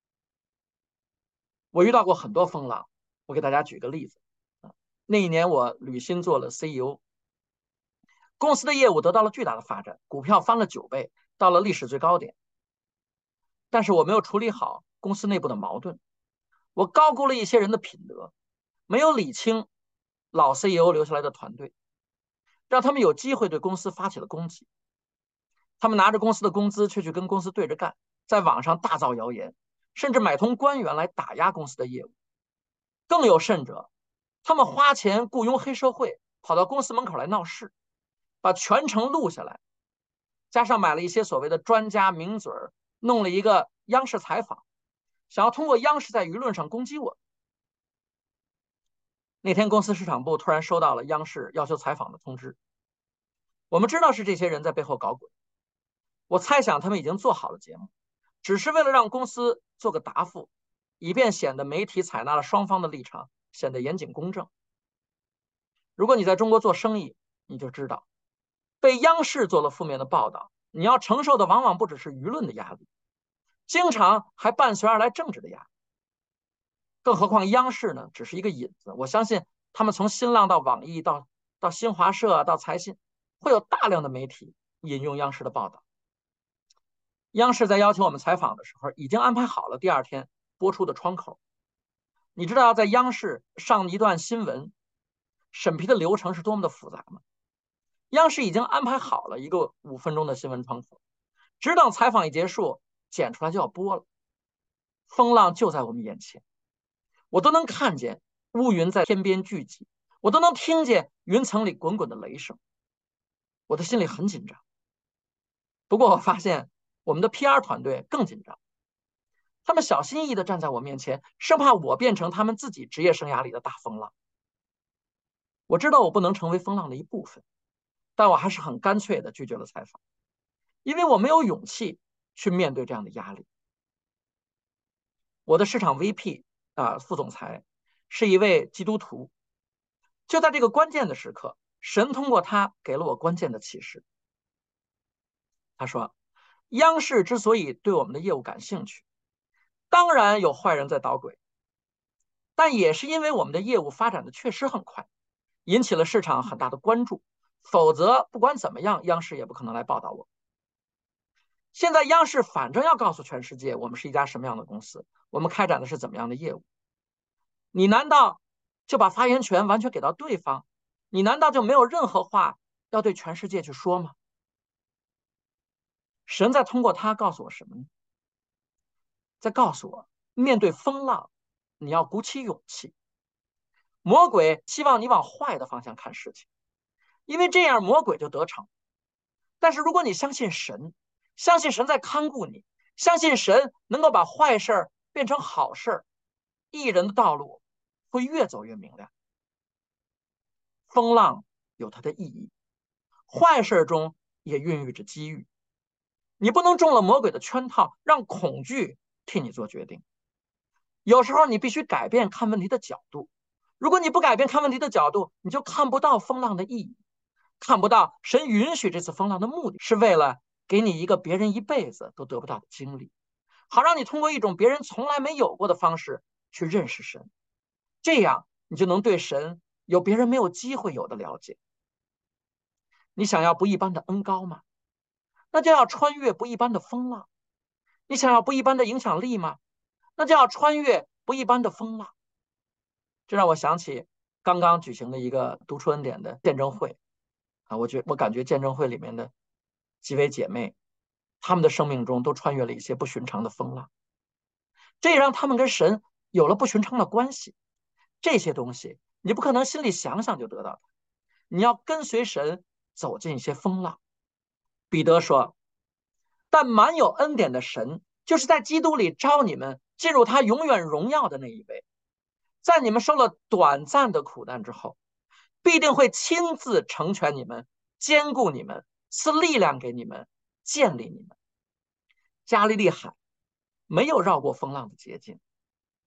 我遇到过很多风浪，我给大家举个例子。那一年我履新做了 C E O， 公司的业务得到了巨大的发展，股票翻了九倍，到了历史最高点。但是我没有处理好公司内部的矛盾，我高估了一些人的品德，没有理清老 C E O 留下来的团队，让他们有机会对公司发起了攻击。他们拿着公司的工资却去跟公司对着干，在网上大造谣言，甚至买通官员来打压公司的业务。更有甚者，他们花钱雇佣黑社会，跑到公司门口来闹事，把全程录下来，加上买了一些所谓的专家名嘴，弄了一个央视采访，想要通过央视在舆论上攻击我。那天公司市场部突然收到了央视要求采访的通知，我们知道是这些人在背后搞鬼，我猜想他们已经做好了节目，只是为了让公司做个答复，以便显得媒体采纳了双方的立场，显得严谨公正。如果你在中国做生意，你就知道，被央视做了负面的报道，你要承受的往往不只是舆论的压力，经常还伴随而来政治的压力。更何况央视呢，只是一个引子。我相信他们从新浪到网易到到新华社到财新，会有大量的媒体引用央视的报道。央视在要求我们采访的时候，已经安排好了第二天播出的窗口。你知道要在央视上一段新闻，审批的流程是多么的复杂吗？央视已经安排好了一个五分钟的新闻窗口，只等采访一结束，剪出来就要播了。风浪就在我们眼前，我都能看见乌云在天边聚集，我都能听见云层里滚滚的雷声，我的心里很紧张。不过我发现我们的 P R 团队更紧张，他们小心翼翼地站在我面前，生怕我变成他们自己职业生涯里的大风浪。我知道我不能成为风浪的一部分，但我还是很干脆地拒绝了采访，因为我没有勇气去面对这样的压力。我的市场 V P 啊，副总裁是一位基督徒，就在这个关键的时刻，神通过他给了我关键的启示。他说，央视之所以对我们的业务感兴趣，当然有坏人在捣鬼，但也是因为我们的业务发展的确实很快，引起了市场很大的关注，否则不管怎么样，央视也不可能来报道我。现在央视反正要告诉全世界我们是一家什么样的公司，我们开展的是怎么样的业务，你难道就把发言权完全给到对方？你难道就没有任何话要对全世界去说吗？神在通过他告诉我什么呢？在告诉我，面对风浪，你要鼓起勇气。魔鬼希望你往坏的方向看事情，因为这样魔鬼就得逞。但是如果你相信神，相信神在看顾你，相信神能够把坏事变成好事，艺人的道路会越走越明亮。风浪有它的意义，坏事中也孕育着机遇。你不能中了魔鬼的圈套，让恐惧替你做决定。有时候你必须改变看问题的角度，如果你不改变看问题的角度，你就看不到风浪的意义，看不到神允许这次风浪的目的是为了给你一个别人一辈子都得不到的经历，好让你通过一种别人从来没有过的方式去认识神，这样你就能对神有别人没有机会有的了解。你想要不一般的恩膏吗？那就要穿越不一般的风浪。你想要不一般的影响力吗？那就要穿越不一般的风浪。这让我想起刚刚举行的一个读出恩典的见证会啊，我觉我感觉见证会里面的几位姐妹，她们的生命中都穿越了一些不寻常的风浪，这也让她们跟神有了不寻常的关系。这些东西你不可能心里想想就得到它，你要跟随神走进一些风浪。彼得说，但满有恩典的神，就是在基督里招你们进入他永远荣耀的那一位，在你们受了短暂的苦难之后，必定会亲自成全你们，坚固你们，赐力量给你们，建立你们。加利利海没有绕过风浪的捷径，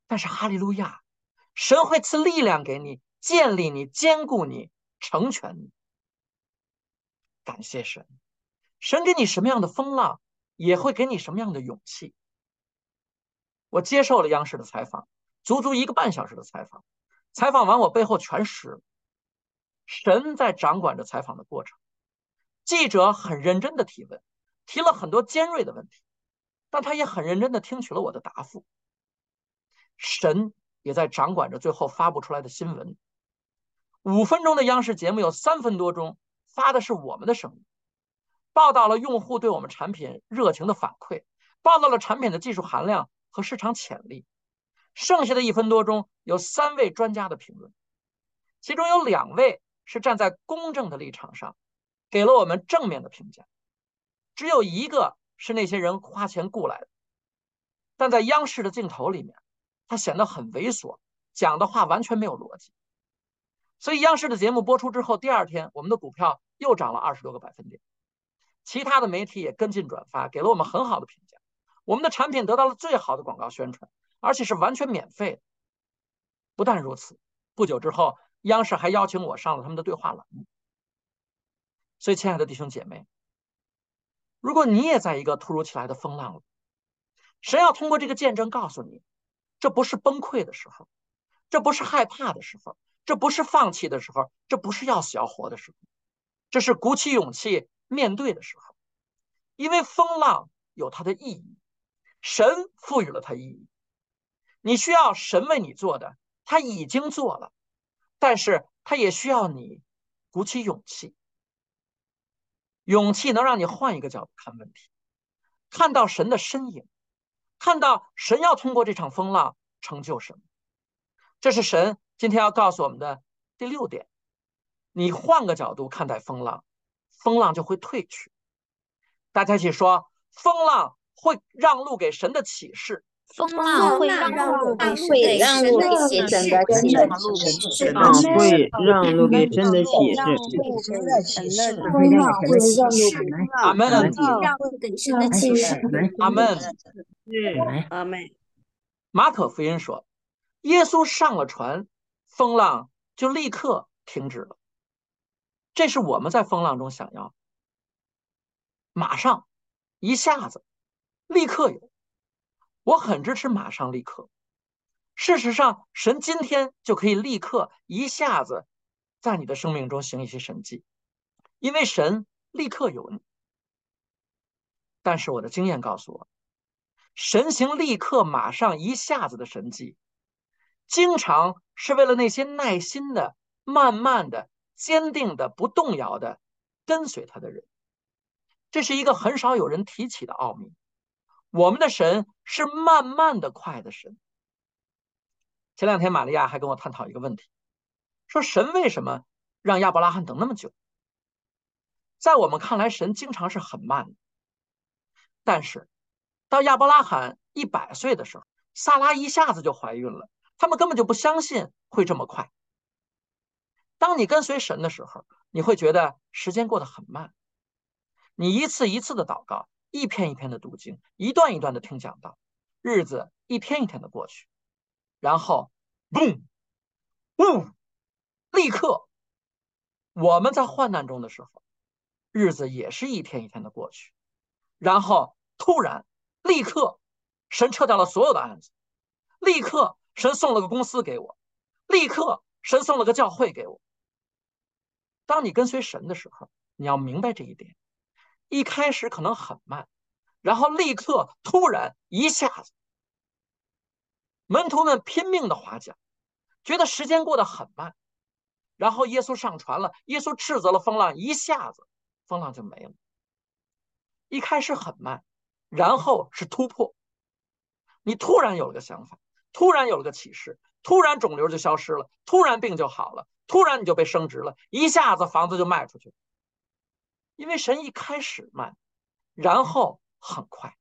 但是哈利路亚，神会赐力量给你，建立你，坚固你，成全你。感谢神，神给你什么样的风浪，也会给你什么样的勇气。我接受了央视的采访，足足一个半小时的采访，采访完我背后全湿了。神在掌管着采访的过程，记者很认真的提问，提了很多尖锐的问题，但他也很认真的听取了我的答复。神也在掌管着最后发布出来的新闻。五分钟的央视节目有三分多钟发的是我们的声音，报道了用户对我们产品热情的反馈，报道了产品的技术含量和市场潜力。剩下的一分多钟有三位专家的评论，其中有两位是站在公正的立场上，给了我们正面的评价，只有一个是那些人花钱雇来的，但在央视的镜头里面，他显得很猥琐，讲的话完全没有逻辑。所以央视的节目播出之后，第二天我们的股票又涨了二十多个百分点。其他的媒体也跟进转发，给了我们很好的评价。我们的产品得到了最好的广告宣传，而且是完全免费的。不但如此，不久之后，央视还邀请我上了他们的对话栏目。所以，亲爱的弟兄姐妹，如果你也在一个突如其来的风浪里，神要通过这个见证告诉你，这不是崩溃的时候，这不是害怕的时候，这不是放弃的时候，这不是要死要活的时候，这是鼓起勇气面对的时候。因为风浪有它的意义，神赋予了它意义。你需要神为你做的，他已经做了，但是他也需要你鼓起勇气。勇气能让你换一个角度看问题，看到神的身影，看到神要通过这场风浪成就什么。这是神今天要告诉我们的第六点。你换个角度看待风浪，风浪就会退去。大家一起说，风浪会让路给神的启示。 风浪会让路给神的启示， 浪会让路给神的启示。 会让会让路给阿门。 让路给神的启示。 阿门。 阿门。 马可福音说，耶稣上了船，风浪就立刻停止了。这是我们在风浪中想要，马上，一下子，立刻有。我很支持马上立刻。事实上，神今天就可以立刻一下子在你的生命中行一些神迹，因为神立刻有你。但是我的经验告诉我，神行立刻马上一下子的神迹，经常是为了那些耐心的、慢慢的、坚定的、不动摇的跟随他的人。这是一个很少有人提起的奥秘。我们的神是慢慢的快的神。前两天玛利亚还跟我探讨一个问题，说神为什么让亚伯拉罕等那么久？在我们看来，神经常是很慢的。但是到亚伯拉罕一百岁的时候，萨拉一下子就怀孕了，他们根本就不相信会这么快。当你跟随神的时候，你会觉得时间过得很慢。你一次一次的祷告，一篇一篇的读经，一段一段的听讲道，日子一天一天的过去，然后嘣嘣，立刻我们在患难中的时候，日子也是一天一天的过去，然后突然立刻神撤掉了所有的案子，立刻神送了个公司给我，立刻神送了个教会给我。当你跟随神的时候，你要明白这一点。一开始可能很慢，然后立刻突然一下子，门徒们拼命的划桨，觉得时间过得很慢，然后耶稣上船了，耶稣斥责了风浪，一下子风浪就没了。一开始很慢，然后是突破，你突然有了个想法，突然有了个启示，突然肿瘤就消失了，突然病就好了，突然你就被升职了，一下子房子就卖出去了。因为神一开始慢，然后很快。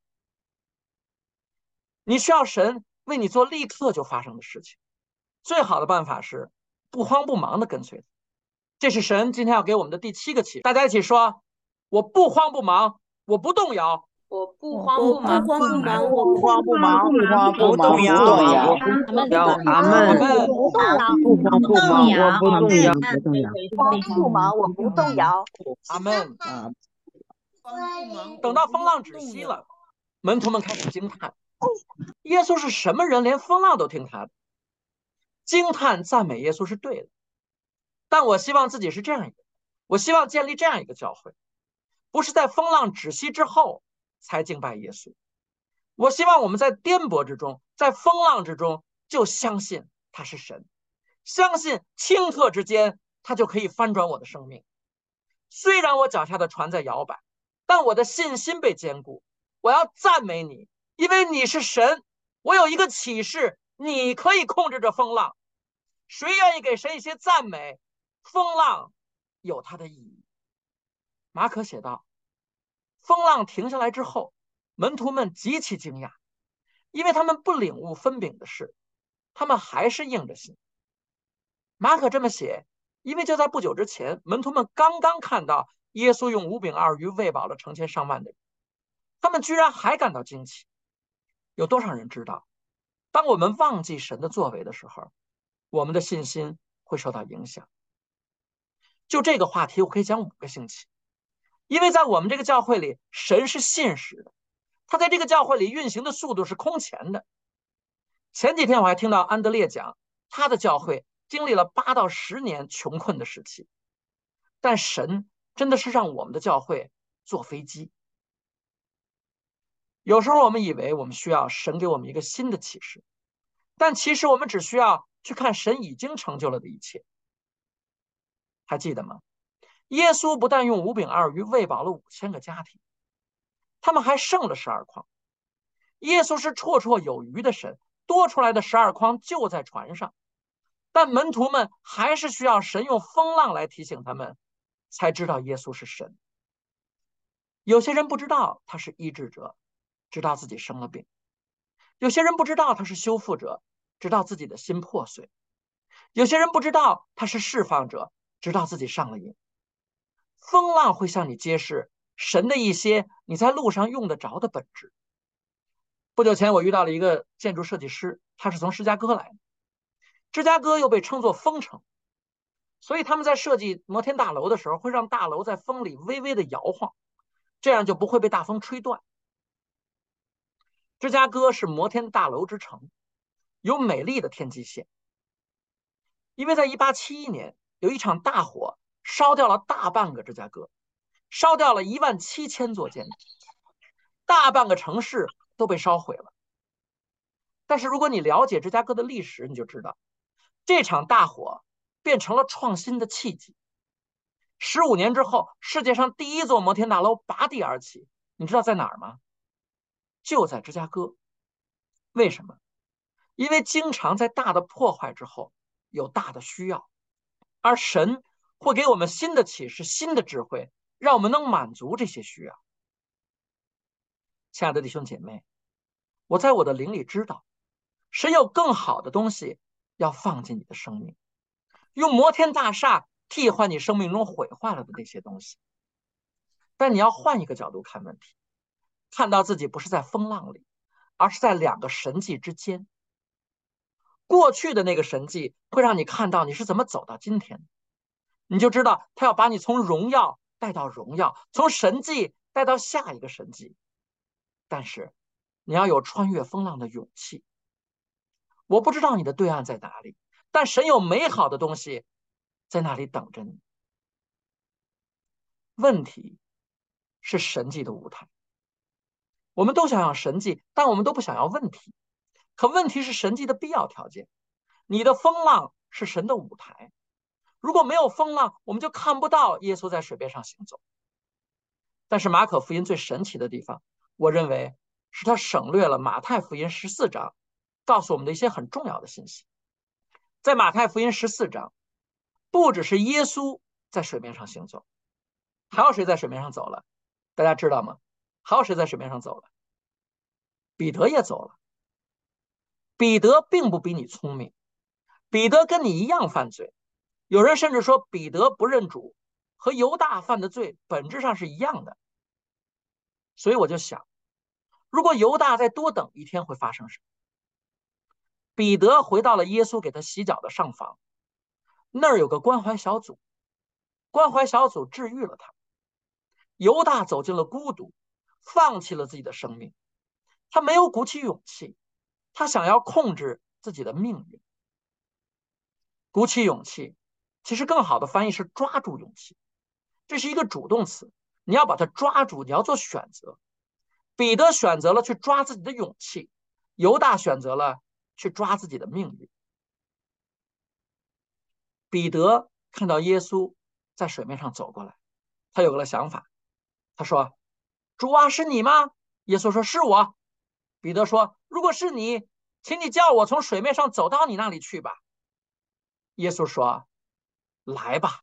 你需要神为你做立刻就发生的事情。最好的办法是不慌不忙的跟随他。这是神今天要给我们的第七个启示。大家一起说，我不慌不忙，我不动摇， 我不我慌不忙， 不慌不忙，我不慌不忙， 不慌不忙，不摇， 动摇。 不们摇。阿我门。 们不动摇， 不慌不忙，我不动摇。 不慌不忙，我不动摇。 阿门。 啊， 等到风浪止息了，门徒们开始惊叹：耶稣是什么人？连风浪都听他的。惊叹赞美耶稣是对的，但我希望自己是这样一个，我希望建立这样一个教会，不是在风浪止息之后才敬拜耶稣。我希望我们在颠簸之中，在风浪之中就相信他是神，相信顷刻之间他就可以翻转我的生命。虽然我脚下的船在摇摆，但我的信心被坚固。我要赞美你，因为你是神。我有一个启示，你可以控制着风浪。谁愿意给神一些赞美？风浪有它的意义。马可写道，风浪停下来之后，门徒们极其惊讶，因为他们不领悟分饼的事，他们还是硬着心。马可这么写，因为就在不久之前，门徒们刚刚看到耶稣用五饼二鱼喂饱了成千上万的人，他们居然还感到惊奇。有多少人知道，当我们忘记神的作为的时候，我们的信心会受到影响？就这个话题，我可以讲五个星期，因为在我们这个教会里，神是信实的，他在这个教会里运行的速度是空前的。前几天我还听到安德烈讲，他的教会经历了八到十年穷困的时期，但神真的是让我们的教会坐飞机。有时候我们以为我们需要神给我们一个新的启示，但其实我们只需要去看神已经成就了的一切。还记得吗？耶稣不但用五饼二鱼喂饱了五千个家庭，他们还剩了十二筐。耶稣是绰绰有余的神，多出来的十二筐就在船上，但门徒们还是需要神用风浪来提醒他们，才知道耶稣是神。有些人不知道他是医治者，直到自己生了病；有些人不知道他是修复者，直到自己的心破碎；有些人不知道他是释放者，直到自己上了瘾。风浪会向你揭示神的一些你在路上用得着的本质。不久前我遇到了一个建筑设计师，他是从芝加哥来的。芝加哥又被称作风城，所以他们在设计摩天大楼的时候，会让大楼在风里微微的摇晃，这样就不会被大风吹断。芝加哥是摩天大楼之城，有美丽的天际线。因为在一八七一年有一场大火烧掉了大半个芝加哥，烧掉了一万七千座建筑，大半个城市都被烧毁了。但是如果你了解芝加哥的历史，你就知道这场大火变成了创新的契机。十五年之后，世界上第一座摩天大楼拔地而起，你知道在哪儿吗？就在芝加哥。为什么？因为经常在大的破坏之后有大的需要，而神会给我们新的启示、新的智慧，让我们能满足这些需要。亲爱的弟兄姐妹，我在我的灵里知道，神有更好的东西要放进你的生命，用摩天大厦替换你生命中毁坏了的那些东西。但你要换一个角度看问题，看到自己不是在风浪里，而是在两个神迹之间。过去的那个神迹会让你看到你是怎么走到今天的，你就知道他要把你从荣耀带到荣耀，从神迹带到下一个神迹。但是你要有穿越风浪的勇气。我不知道你的对岸在哪里，但神有美好的东西在那里等着你。问题是神迹的舞台，我们都想要神迹，但我们都不想要问题。可问题是神迹的必要条件。你的风浪是神的舞台，如果没有风浪，我们就看不到耶稣在水面上行走。但是马可福音最神奇的地方，我认为是他省略了马太福音十四章告诉我们的一些很重要的信息。在马太福音十四章，不只是耶稣在水面上行走，还有谁在水面上走了？大家知道吗？还有谁在水面上走了？彼得也走了。彼得并不比你聪明，彼得跟你一样犯罪。有人甚至说彼得不认主和犹大犯的罪本质上是一样的。所以我就想， 如果犹大再多等一天，会发生什么？彼得回到了耶稣给他洗脚的上房，那儿有个关怀小组，关怀小组治愈了他。犹大走进了孤独，放弃了自己的生命，他没有鼓起勇气，他想要控制自己的命运。鼓起勇气，其实更好的翻译是抓住勇气，这是一个主动词，你要把它抓住，你要做选择。彼得选择了去抓自己的勇气，犹大选择了去抓自己的命运。彼得看到耶稣在水面上走过来，他有个想法，他说：主啊，是你吗？耶稣说：是我。彼得说：如果是你，请你叫我从水面上走到你那里去吧。耶稣说：来吧，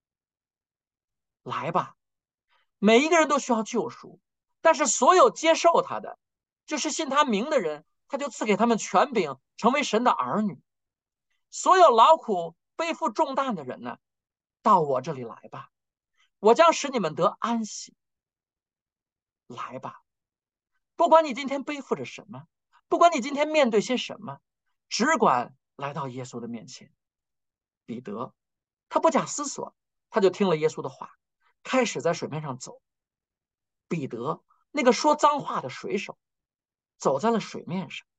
来吧。每一个人都需要救赎，但是所有接受他的，就是信他名的人，他就赐给他们权柄，成为神的儿女。所有劳苦背负重担的人呢，到我这里来吧，我将使你们得安息。来吧，不管你今天背负着什么，不管你今天面对些什么，只管来到耶稣的面前。彼得他不假思索，他就听了耶稣的话，开始在水面上走。彼得那个说脏话的水手走在了水面上。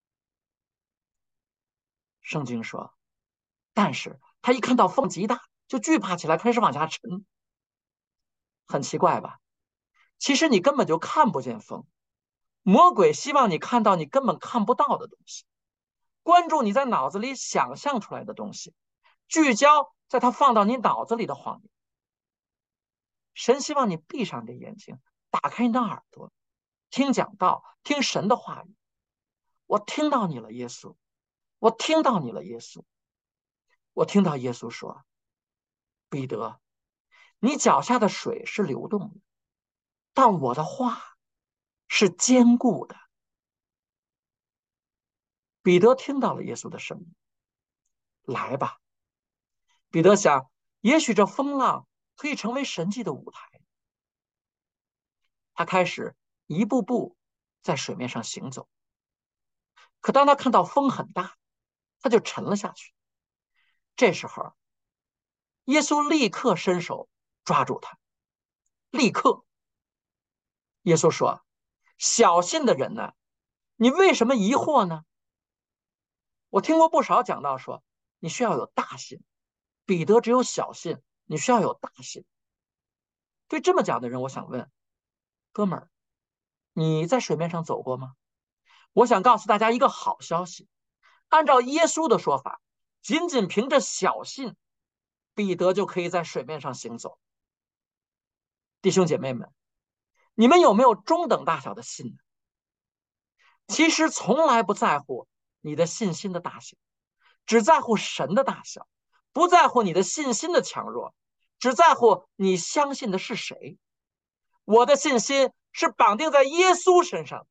圣经说，但是他一看到风极大，就惧怕起来，开始往下沉。很奇怪吧？其实你根本就看不见风，魔鬼希望你看到你根本看不到的东西，关注你在脑子里想象出来的东西，聚焦在他放到你脑子里的谎言。神希望你闭上你的眼睛，打开你的耳朵，听讲道，听神的话语。我听到你了，耶稣，我听到你了，耶稣。我听到耶稣说，彼得，你脚下的水是流动的，但我的话是坚固的。彼得听到了耶稣的声音，来吧。彼得想，也许这风浪可以成为神迹的舞台。他开始一步步在水面上行走，可当他看到风很大，他就沉了下去。这时候，耶稣立刻伸手抓住他，立刻。耶稣说：小信的人呢，你为什么疑惑呢？我听过不少讲道说，你需要有大信，彼得只有小信，你需要有大信。对这么讲的人，我想问，哥们儿，你在水面上走过吗？我想告诉大家一个好消息，按照耶稣的说法，仅仅凭着小信，彼得就可以在水面上行走。弟兄姐妹们，你们有没有中等大小的信呢？其实从来不在乎你的信心的大小，只在乎神的大小，不在乎你的信心的强弱，只在乎你相信的是谁。我的信心是绑定在耶稣身上。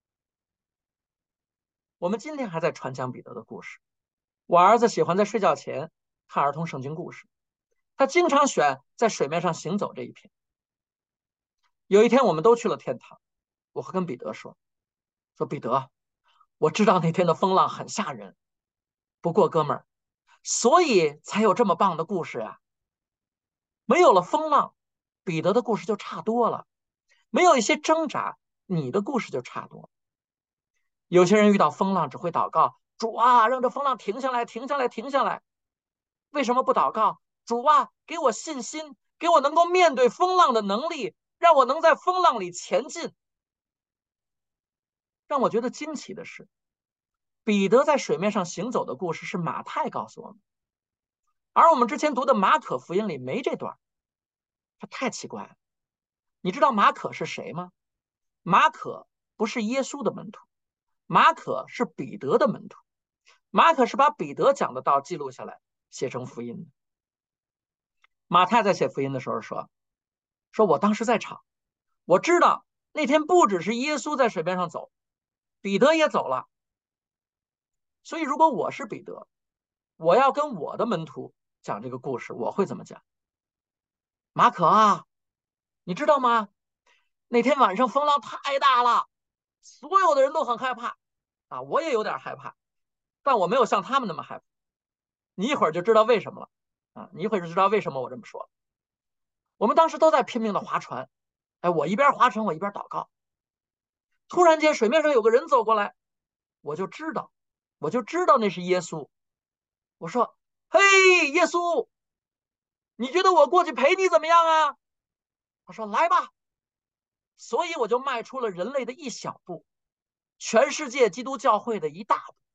我们今天还在传讲彼得的故事。我儿子喜欢在睡觉前看儿童圣经故事，他经常选在水面上行走这一篇。有一天我们都去了天堂，我会跟彼得说，说彼得，我知道那天的风浪很吓人，不过哥们儿，所以才有这么棒的故事呀。没有了风浪，彼得的故事就差多了；没有一些挣扎，你的故事就差多了。有些人遇到风浪只会祷告，主啊，让这风浪停下来，停下来，停下来。为什么不祷告？主啊，给我信心，给我能够面对风浪的能力，让我能在风浪里前进。让我觉得惊奇的是，彼得在水面上行走的故事是马太告诉我们，而我们之前读的马可福音里没这段，这太奇怪了。你知道马可是谁吗？马可不是耶稣的门徒，马可是彼得的门徒。马可是把彼得讲的道记录下来，写成福音的。马太在写福音的时候说，说我当时在场，我知道那天不只是耶稣在水面上走，彼得也走了。所以如果我是彼得，我要跟我的门徒讲这个故事，我会怎么讲？马可啊，你知道吗？那天晚上风浪太大了， 所有的人都很害怕啊，我也有点害怕，但我没有像他们那么害怕。你一会儿就知道为什么了啊！你一会儿就知道为什么我这么说了。我们当时都在拼命的划船，哎，我一边划船我一边祷告。突然间水面上有个人走过来，我就知道，我就知道那是耶稣。我说：“嘿，耶稣，你觉得我过去陪你怎么样啊？”他说：“来吧。”所以我就迈出了人类的一小步，全世界基督教会的一大步。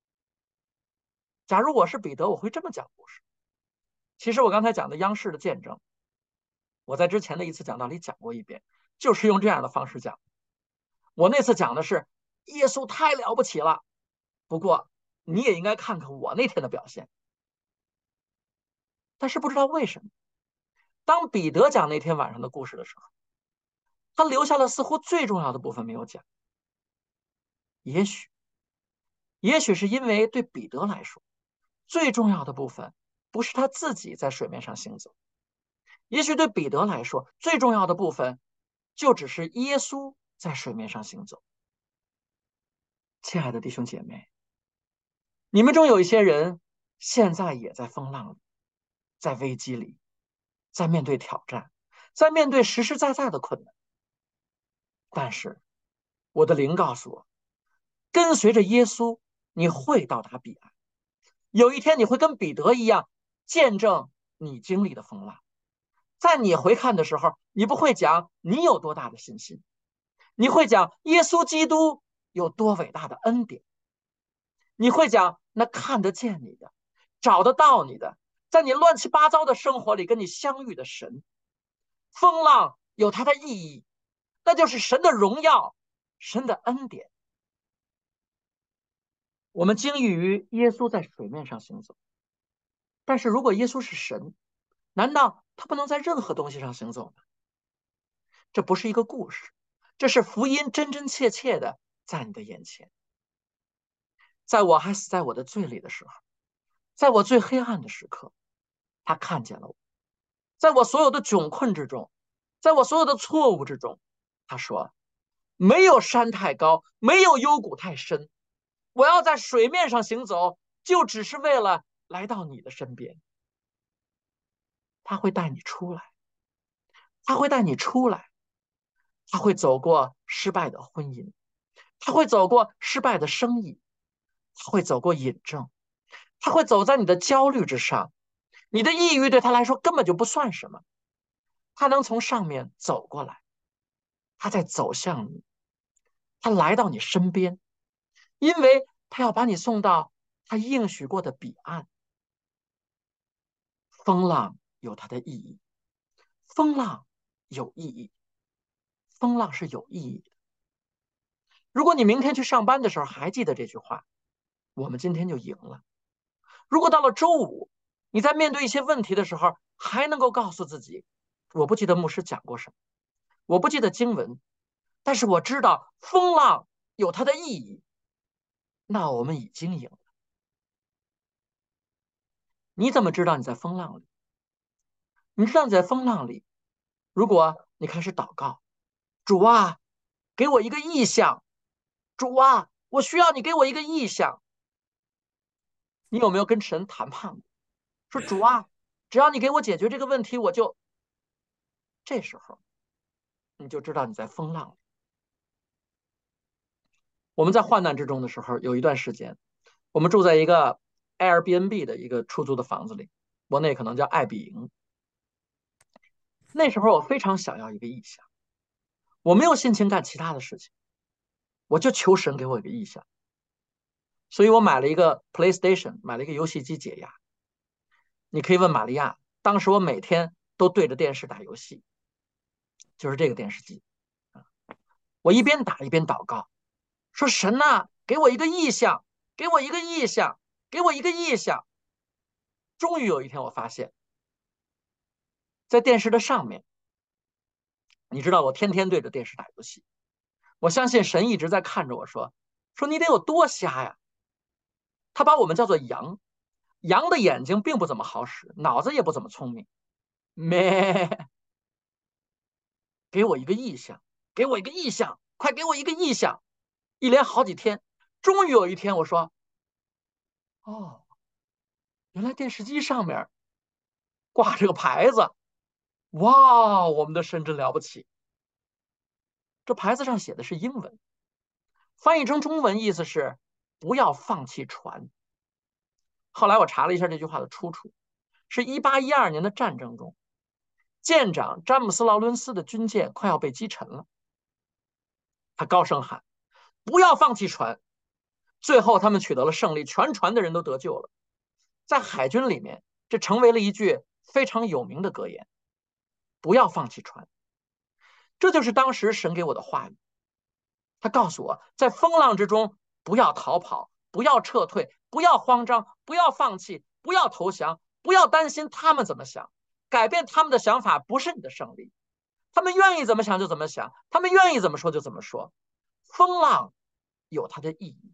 假如我是彼得，我会这么讲故事。其实我刚才讲的央视的见证，我在之前的一次讲道里讲过一遍，就是用这样的方式讲。我那次讲的是耶稣太了不起了，不过你也应该看看我那天的表现。但是不知道为什么，当彼得讲那天晚上的故事的时候，他留下了似乎最重要的部分没有讲。也许，也许是因为对彼得来说，最重要的部分不是他自己在水面上行走，也许对彼得来说，最重要的部分就只是耶稣在水面上行走。亲爱的弟兄姐妹，你们中有一些人现在也在风浪里，在危机里，在面对挑战，在面对实实在在的困难。但是我的灵告诉我，跟随着耶稣，你会到达彼岸。有一天你会跟彼得一样，见证你经历的风浪。在你回看的时候，你不会讲你有多大的信心，你会讲耶稣基督有多伟大的恩典，你会讲那看得见你的，找得到你的，在你乱七八糟的生活里跟你相遇的神。风浪有它的意义，那就是神的荣耀，神的恩典。我们惊异于耶稣在水面上行走，但是如果耶稣是神，难道他不能在任何东西上行走吗？这不是一个故事，这是福音真真切切的在你的眼前。在我还死在我的罪里的时候，在我最黑暗的时刻，他看见了我。在我所有的窘困之中，在我所有的错误之中，他说，没有山太高，没有幽谷太深，我要在水面上行走，就只是为了来到你的身边。他会带你出来，他会带你出来，他会走过失败的婚姻，他会走过失败的生意，他会走过瘾症，他会走在你的焦虑之上，你的抑郁对他来说根本就不算什么，他能从上面走过来，他在走向你，他来到你身边，因为他要把你送到他应许过的彼岸。风浪有它的意义，风浪有意义，风浪是有意义的。如果你明天去上班的时候还记得这句话，我们今天就赢了。如果到了周五，你在面对一些问题的时候，还能够告诉自己，我不记得牧师讲过什么，我不记得经文，但是我知道风浪有它的意义，那我们已经赢了。你怎么知道你在风浪里？你知道你在风浪里，如果你开始祷告，主啊，给我一个意向，主啊，我需要你给我一个意向。你有没有跟神谈判过？说主啊，只要你给我解决这个问题，我就……这时候你就知道你在风浪里。我们在患难之中的时候，有一段时间，我们住在一个 Airbnb 的一个出租的房子里，国内可能叫爱彼迎。那时候我非常想要一个意向，我没有心情干其他的事情，我就求神给我一个意向。所以我买了一个 PlayStation， 买了一个游戏机解压。你可以问玛利亚，当时我每天都对着电视打游戏，就是这个电视机。我一边打一边祷告，说神呐，给我一个意向，给我一个意向，给我一个意向。终于有一天我发现，在电视的上面，你知道我天天对着电视打游戏，我相信神一直在看着我说，说你得有多瞎呀。他把我们叫做羊，羊的眼睛并不怎么好使，脑子也不怎么聪明。咩，给我一个意向，给我一个意向，快给我一个意向。 一连好几天，终于有一天我说，哦，原来电视机上面挂着个牌子，哇，我们的神真了不起。这牌子上写的是英文，翻译成中文意思是不要放弃船。后来我查了一下这句话的出处，是一八一二年的战争中，舰长詹姆斯·劳伦斯的军舰快要被击沉了，他高声喊：“不要放弃船！”最后他们取得了胜利，全船的人都得救了。在海军里面，这成为了一句非常有名的格言：“不要放弃船。”这就是当时神给我的话语。他告诉我，在风浪之中，不要逃跑，不要撤退，不要慌张，不要放弃，不要投降，不要担心他们怎么想。改变他们的想法不是你的胜利，他们愿意怎么想就怎么想，他们愿意怎么说就怎么说。风浪有它的意义。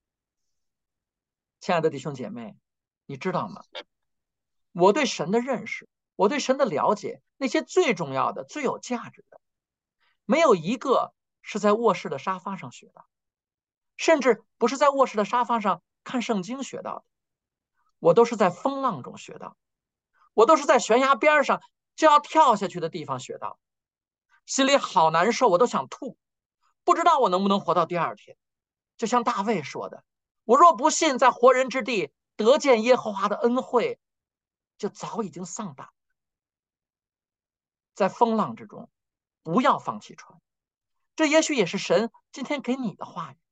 亲爱的弟兄姐妹，你知道吗？我对神的认识，我对神的了解，那些最重要的、最有价值的，没有一个是在卧室的沙发上学的，甚至不是在卧室的沙发上看圣经学到的，我都是在风浪中学到，我都是在悬崖边上就要跳下去的地方学到，心里好难受，我都想吐，不知道我能不能活到第二天。就像大卫说的，我若不信在活人之地得见耶和华的恩惠，就早已经丧胆。在风浪之中，不要放弃船。这也许也是神今天给你的话语。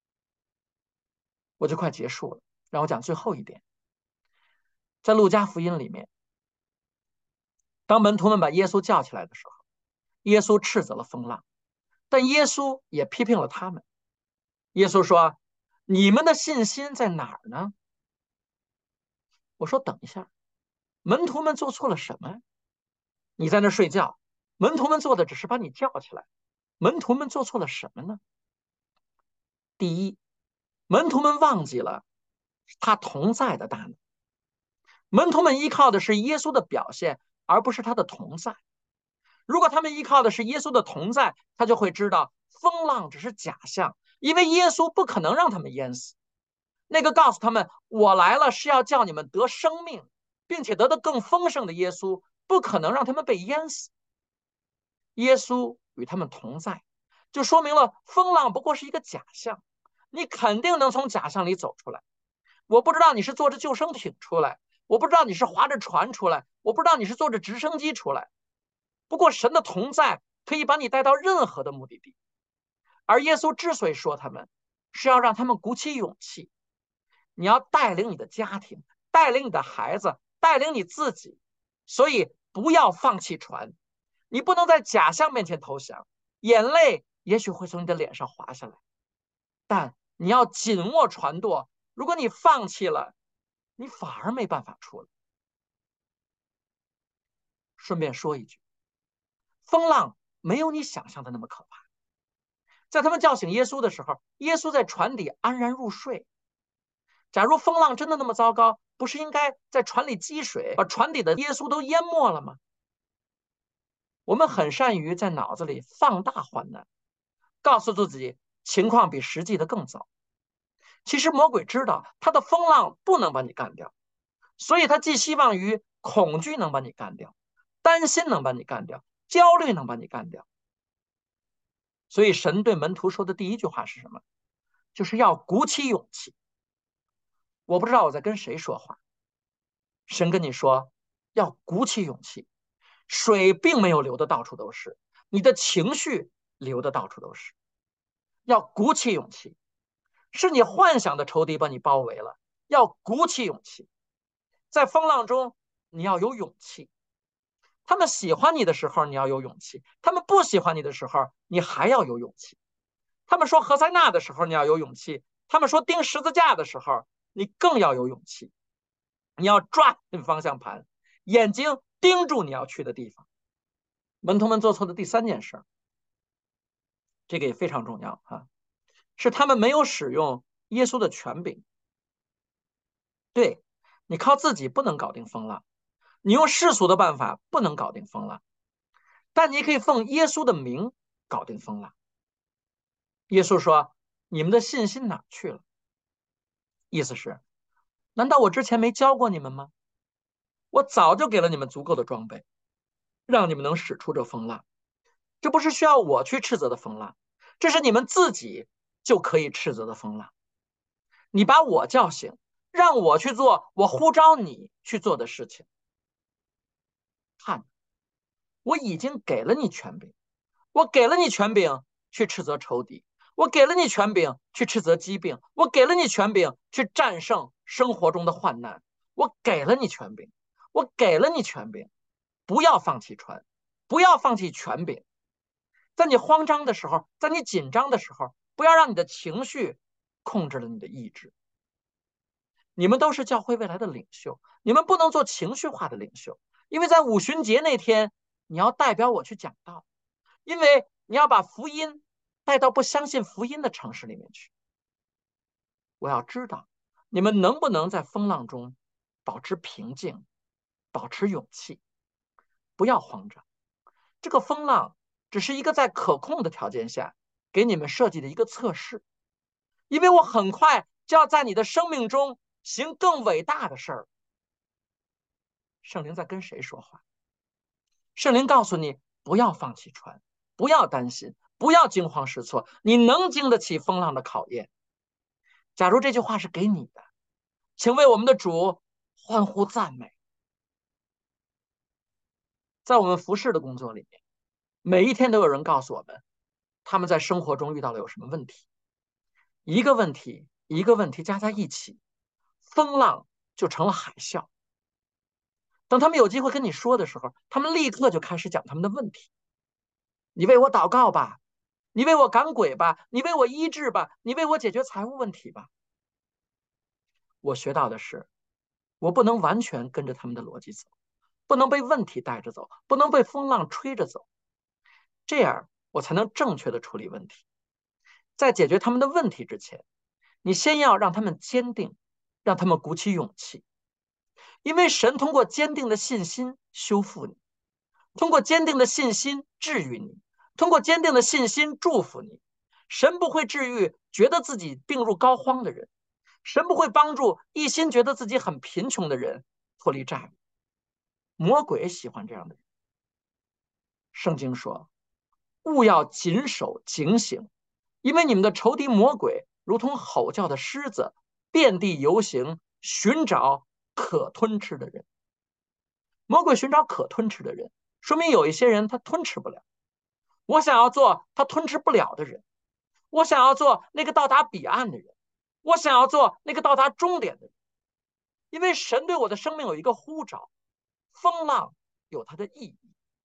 我就快结束了，让我讲最后一点。在路加福音里面，当门徒们把耶稣叫起来的时候，耶稣斥责了风浪，但耶稣也批评了他们。耶稣说：“你们的信心在哪儿呢？”我说：“等一下，门徒们做错了什么？你在那睡觉，门徒们做的只是把你叫起来，门徒们做错了什么呢？第一，门徒们忘记了他同在的大能。门徒们依靠的是耶稣的表现，而不是他的同在。如果他们依靠的是耶稣的同在，他就会知道风浪只是假象，因为耶稣不可能让他们淹死。那个告诉他们我来了是要叫你们得生命，并且得的更丰盛的耶稣，不可能让他们被淹死。耶稣与他们同在，就说明了风浪不过是一个假象，你肯定能从假象里走出来。我不知道你是坐着救生艇出来，我不知道你是划着船出来，我不知道你是坐着直升机出来，不过神的同在可以把你带到任何的目的地。而耶稣之所以说他们，是要让他们鼓起勇气。你要带领你的家庭，带领你的孩子，带领你自己，所以不要放弃船。你不能在假象面前投降，眼泪也许会从你的脸上滑下来，但你要紧握船舵。如果你放弃了，你反而没办法出来。顺便说一句，风浪没有你想象的那么可怕。在他们叫醒耶稣的时候，耶稣在船底安然入睡。假如风浪真的那么糟糕，不是应该在船里积水，把船底的耶稣都淹没了吗？我们很善于在脑子里放大患难，告诉自己情况比实际的更糟。其实魔鬼知道他的风浪不能把你干掉，所以他寄希望于恐惧能把你干掉，担心能把你干掉，焦虑能把你干掉。所以神对门徒说的第一句话是什么？就是要鼓起勇气。我不知道我在跟谁说话，神跟你说要鼓起勇气。水并没有流的到处都是，你的情绪流的到处都是。要鼓起勇气，是你幻想的仇敌把你包围了，要鼓起勇气。在风浪中你要有勇气，他们喜欢你的时候你要有勇气，他们不喜欢你的时候你还要有勇气。他们说何塞纳的时候你要有勇气，他们说钉十字架的时候你更要有勇气。你要抓紧方向盘，眼睛盯住你要去的地方。门徒们做错的第三件事，这个也非常重要啊，是他们没有使用耶稣的权柄。对，你靠自己不能搞定风浪，你用世俗的办法不能搞定风浪，但你可以奉耶稣的名搞定风浪。耶稣说， 你们的信心哪去了？意思是，难道我之前没教过你们吗？我早就给了你们足够的装备，让你们能使出这风浪。这不是需要我去斥责的风浪，这是你们自己就可以斥责的风浪。你把我叫醒，让我去做我呼召你去做的事情。看，我已经给了你权柄，我给了你权柄去斥责仇敌，我给了你权柄去斥责疾病，我给了你权柄去战胜生活中的患难，我给了你权柄，我给了你权柄，不要放弃传，不要放弃权柄。在你慌张的时候，在你紧张的时候，不要让你的情绪控制了你的意志。你们都是教会未来的领袖，你们不能做情绪化的领袖，因为在五旬节那天，你要代表我去讲道，因为你要把福音带到不相信福音的城市里面去。我要知道你们能不能在风浪中保持平静，保持勇气，不要慌张。这个风浪只是一个在可控的条件下给你们设计的一个测试，因为我很快就要在你的生命中行更伟大的事儿。圣灵在跟谁说话？圣灵告诉你，不要放弃传，不要担心，不要惊慌失措，你能经得起风浪的考验。假如这句话是给你的，请为我们的主欢呼赞美。在我们服侍的工作里面，每一天都有人告诉我们，他们在生活中遇到了有什么问题。一个问题一个问题加在一起，风浪就成了海啸。等他们有机会跟你说的时候，他们立刻就开始讲他们的问题。你为我祷告吧，你为我赶鬼吧，你为我医治吧，你为我解决财务问题吧。我学到的是，我不能完全跟着他们的逻辑走，不能被问题带着走，不能被风浪吹着走，这样我才能正确的处理问题。在解决他们的问题之前，你先要让他们坚定，让他们鼓起勇气，因为神通过坚定的信心修复你，通过坚定的信心治愈你，通过坚定的信心祝福你。神不会治愈觉得自己病入膏肓的人，神不会帮助一心觉得自己很贫穷的人脱离债务。魔鬼喜欢这样的人。圣经说，务要谨守警醒，因为你们的仇敌魔鬼如同吼叫的狮子，遍地游行，寻找可吞吃的人。魔鬼寻找可吞吃的人，说明有一些人他吞吃不了。我想要做他吞吃不了的人，我想要做那个到达彼岸的人，我想要做那个到达终点的人。因为神对我的生命有一个呼召，风浪有它的意义。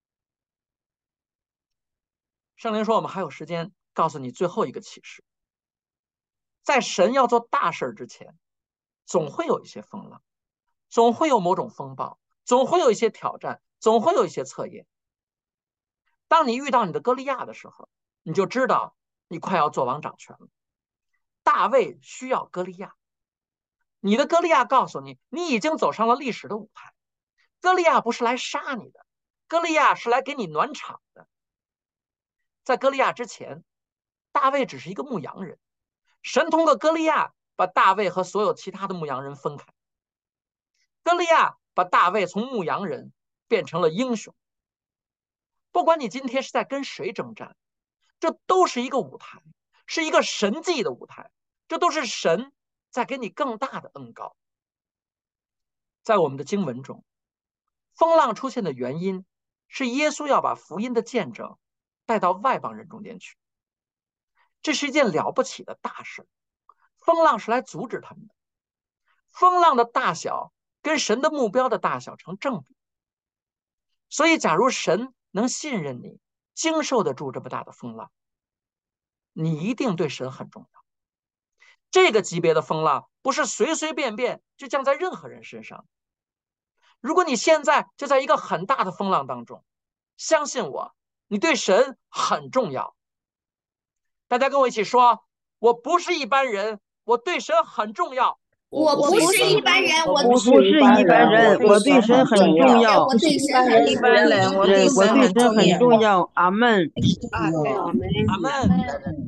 圣灵说，我们还有时间告诉你最后一个启示。在神要做大事之前，总会有一些风浪，总会有某种风暴，总会有一些挑战，总会有一些测验。当你遇到你的歌利亚的时候，你就知道你快要做王掌权了。大卫需要歌利亚，你的歌利亚告诉你，你已经走上了历史的舞台。歌利亚不是来杀你的，歌利亚是来给你暖场的。在歌利亚之前，大卫只是一个牧羊人，神通过歌利亚把大卫和所有其他的牧羊人分开。歌利亚把大卫从牧羊人变成了英雄。不管你今天是在跟谁征战，这都是一个舞台，是一个神迹的舞台，这都是神在给你更大的恩膏。在我们的经文中，风浪出现的原因是耶稣要把福音的见证带到外邦人中间去。这是一件了不起的大事，风浪是来阻止他们的。风浪的大小跟神的目标的大小成正比。所以假如神能信任你，经受得住这么大的风浪，你一定对神很重要。这个级别的风浪不是随随便便就降在任何人身上。如果你现在就在一个很大的风浪当中，相信我，你对神很重要。大家跟我一起说，我不是一般人，我对神很重要。 我不是一般人，我不是一般人，我对神很重要。 我对神很一般人，我对我对神很神很重要。 重要。阿门。 阿门。 阿门。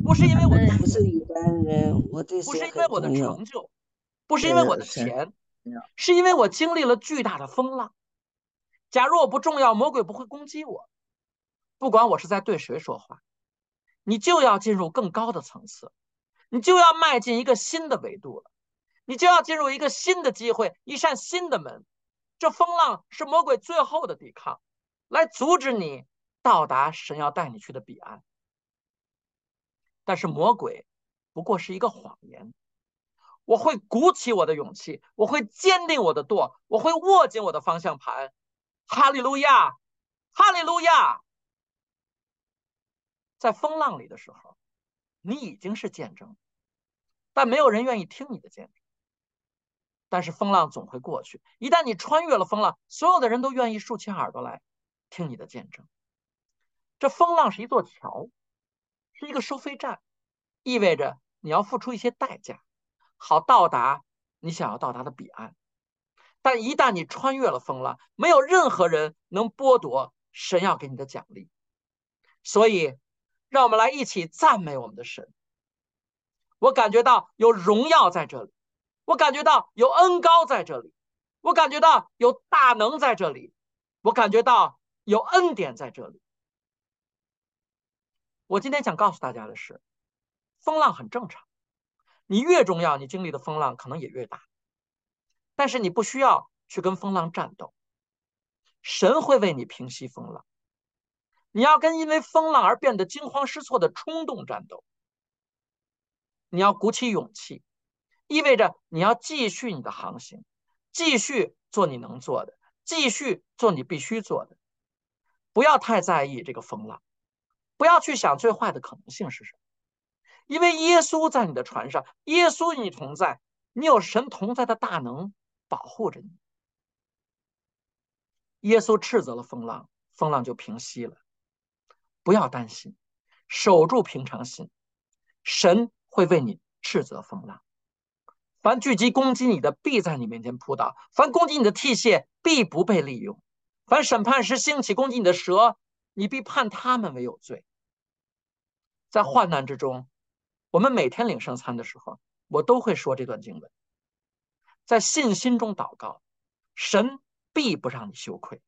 不是因为我的不是一般人，我对不是神因为我的很重要。 成就，不是因为我的钱，是因为我经历了巨大的风浪。假如我不重要，魔鬼不会攻击我。不管我是在对谁说话，你就要进入更高的层次，你就要迈进一个新的维度了，你就要进入一个新的机会，一扇新的门。这风浪是魔鬼最后的抵抗，来阻止你到达神要带你去的彼岸。但是魔鬼不过是一个谎言。我会鼓起我的勇气，我会坚定我的舵，我会握紧我的方向盘。哈利路亚，哈利路亚！在风浪里的时候，你已经是见证，但没有人愿意听你的见证。但是风浪总会过去，一旦你穿越了风浪，所有的人都愿意竖起耳朵来听你的见证。这风浪是一座桥，是一个收费站，意味着你要付出一些代价，好到达你想要到达的彼岸。但一旦你穿越了风浪，没有任何人能剥夺神要给你的奖励。所以让我们来一起赞美我们的神。我感觉到有荣耀在这里，我感觉到有恩膏在这里，我感觉到有大能在这里，我感觉到有恩典在这里。我今天想告诉大家的是，风浪很正常，你越重要，你经历的风浪可能也越大。但是你不需要去跟风浪战斗，神会为你平息风浪。你要跟因为风浪而变得惊慌失措的冲动战斗。你要鼓起勇气，意味着你要继续你的航行，继续做你能做的，继续做你必须做的。不要太在意这个风浪，不要去想最坏的可能性是什么，因为耶稣在你的船上，耶稣与你同在，你有神同在的大能保护着你。耶稣斥责了风浪，风浪就平息了。不要担心，守住平常心，神会为你斥责风浪。凡聚集攻击你的，必在你面前扑倒；凡攻击你的替械，必不被利用；凡审判时兴起攻击你的蛇，你必判他们为有罪。在患难之中，我们每天领圣餐的时候，我都会说这段经文。在信心中祷告，神必不让你羞愧。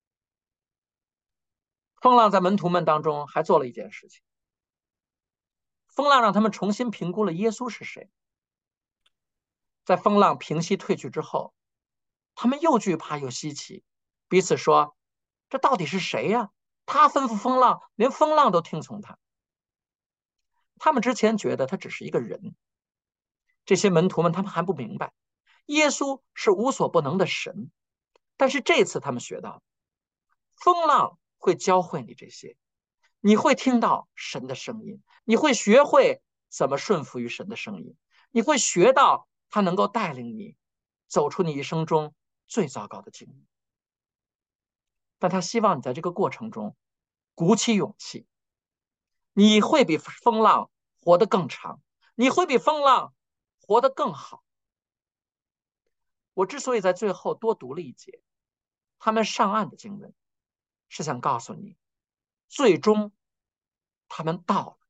风浪在门徒们当中还做了一件事情，风浪让他们重新评估了耶稣是谁。在风浪平息退去之后，他们又惧怕又稀奇，彼此说：“这到底是谁呀？他吩咐风浪，连风浪都听从他。”他们之前觉得他只是一个人，这些门徒们他们还不明白，耶稣是无所不能的神。但是这次他们学到，风浪会教会你这些，你会听到神的声音，你会学会怎么顺服于神的声音，你会学到他能够带领你走出你一生中最糟糕的经历。但他希望你在这个过程中鼓起勇气，你会比风浪活得更长，你会比风浪活得更好。我之所以在最后多读了一节他们上岸的经文，是想告诉你，最终他们到了。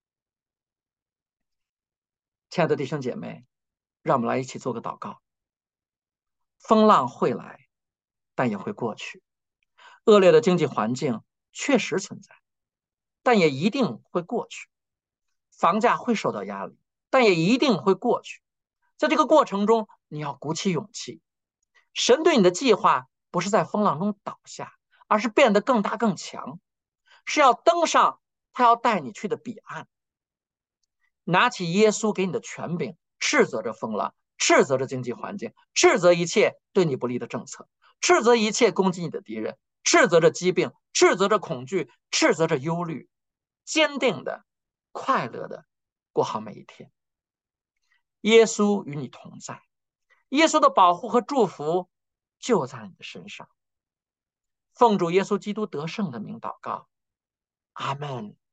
亲爱的弟兄姐妹，让我们来一起做个祷告。风浪会来，但也会过去。恶劣的经济环境确实存在，但也一定会过去。房价会受到压力，但也一定会过去。在这个过程中，你要鼓起勇气。神对你的计划不是在风浪中倒下，而是变得更大更强，是要登上他要带你去的彼岸。拿起耶稣给你的权柄，斥责着风浪，斥责着经济环境，斥责一切对你不利的政策，斥责一切攻击你的敌人，斥责着疾病，斥责着恐惧，斥责着忧虑，坚定的、快乐的过好每一天。耶稣与你同在，耶稣的保护和祝福就在你的身上。奉主耶稣基督得胜的名祷告，阿们。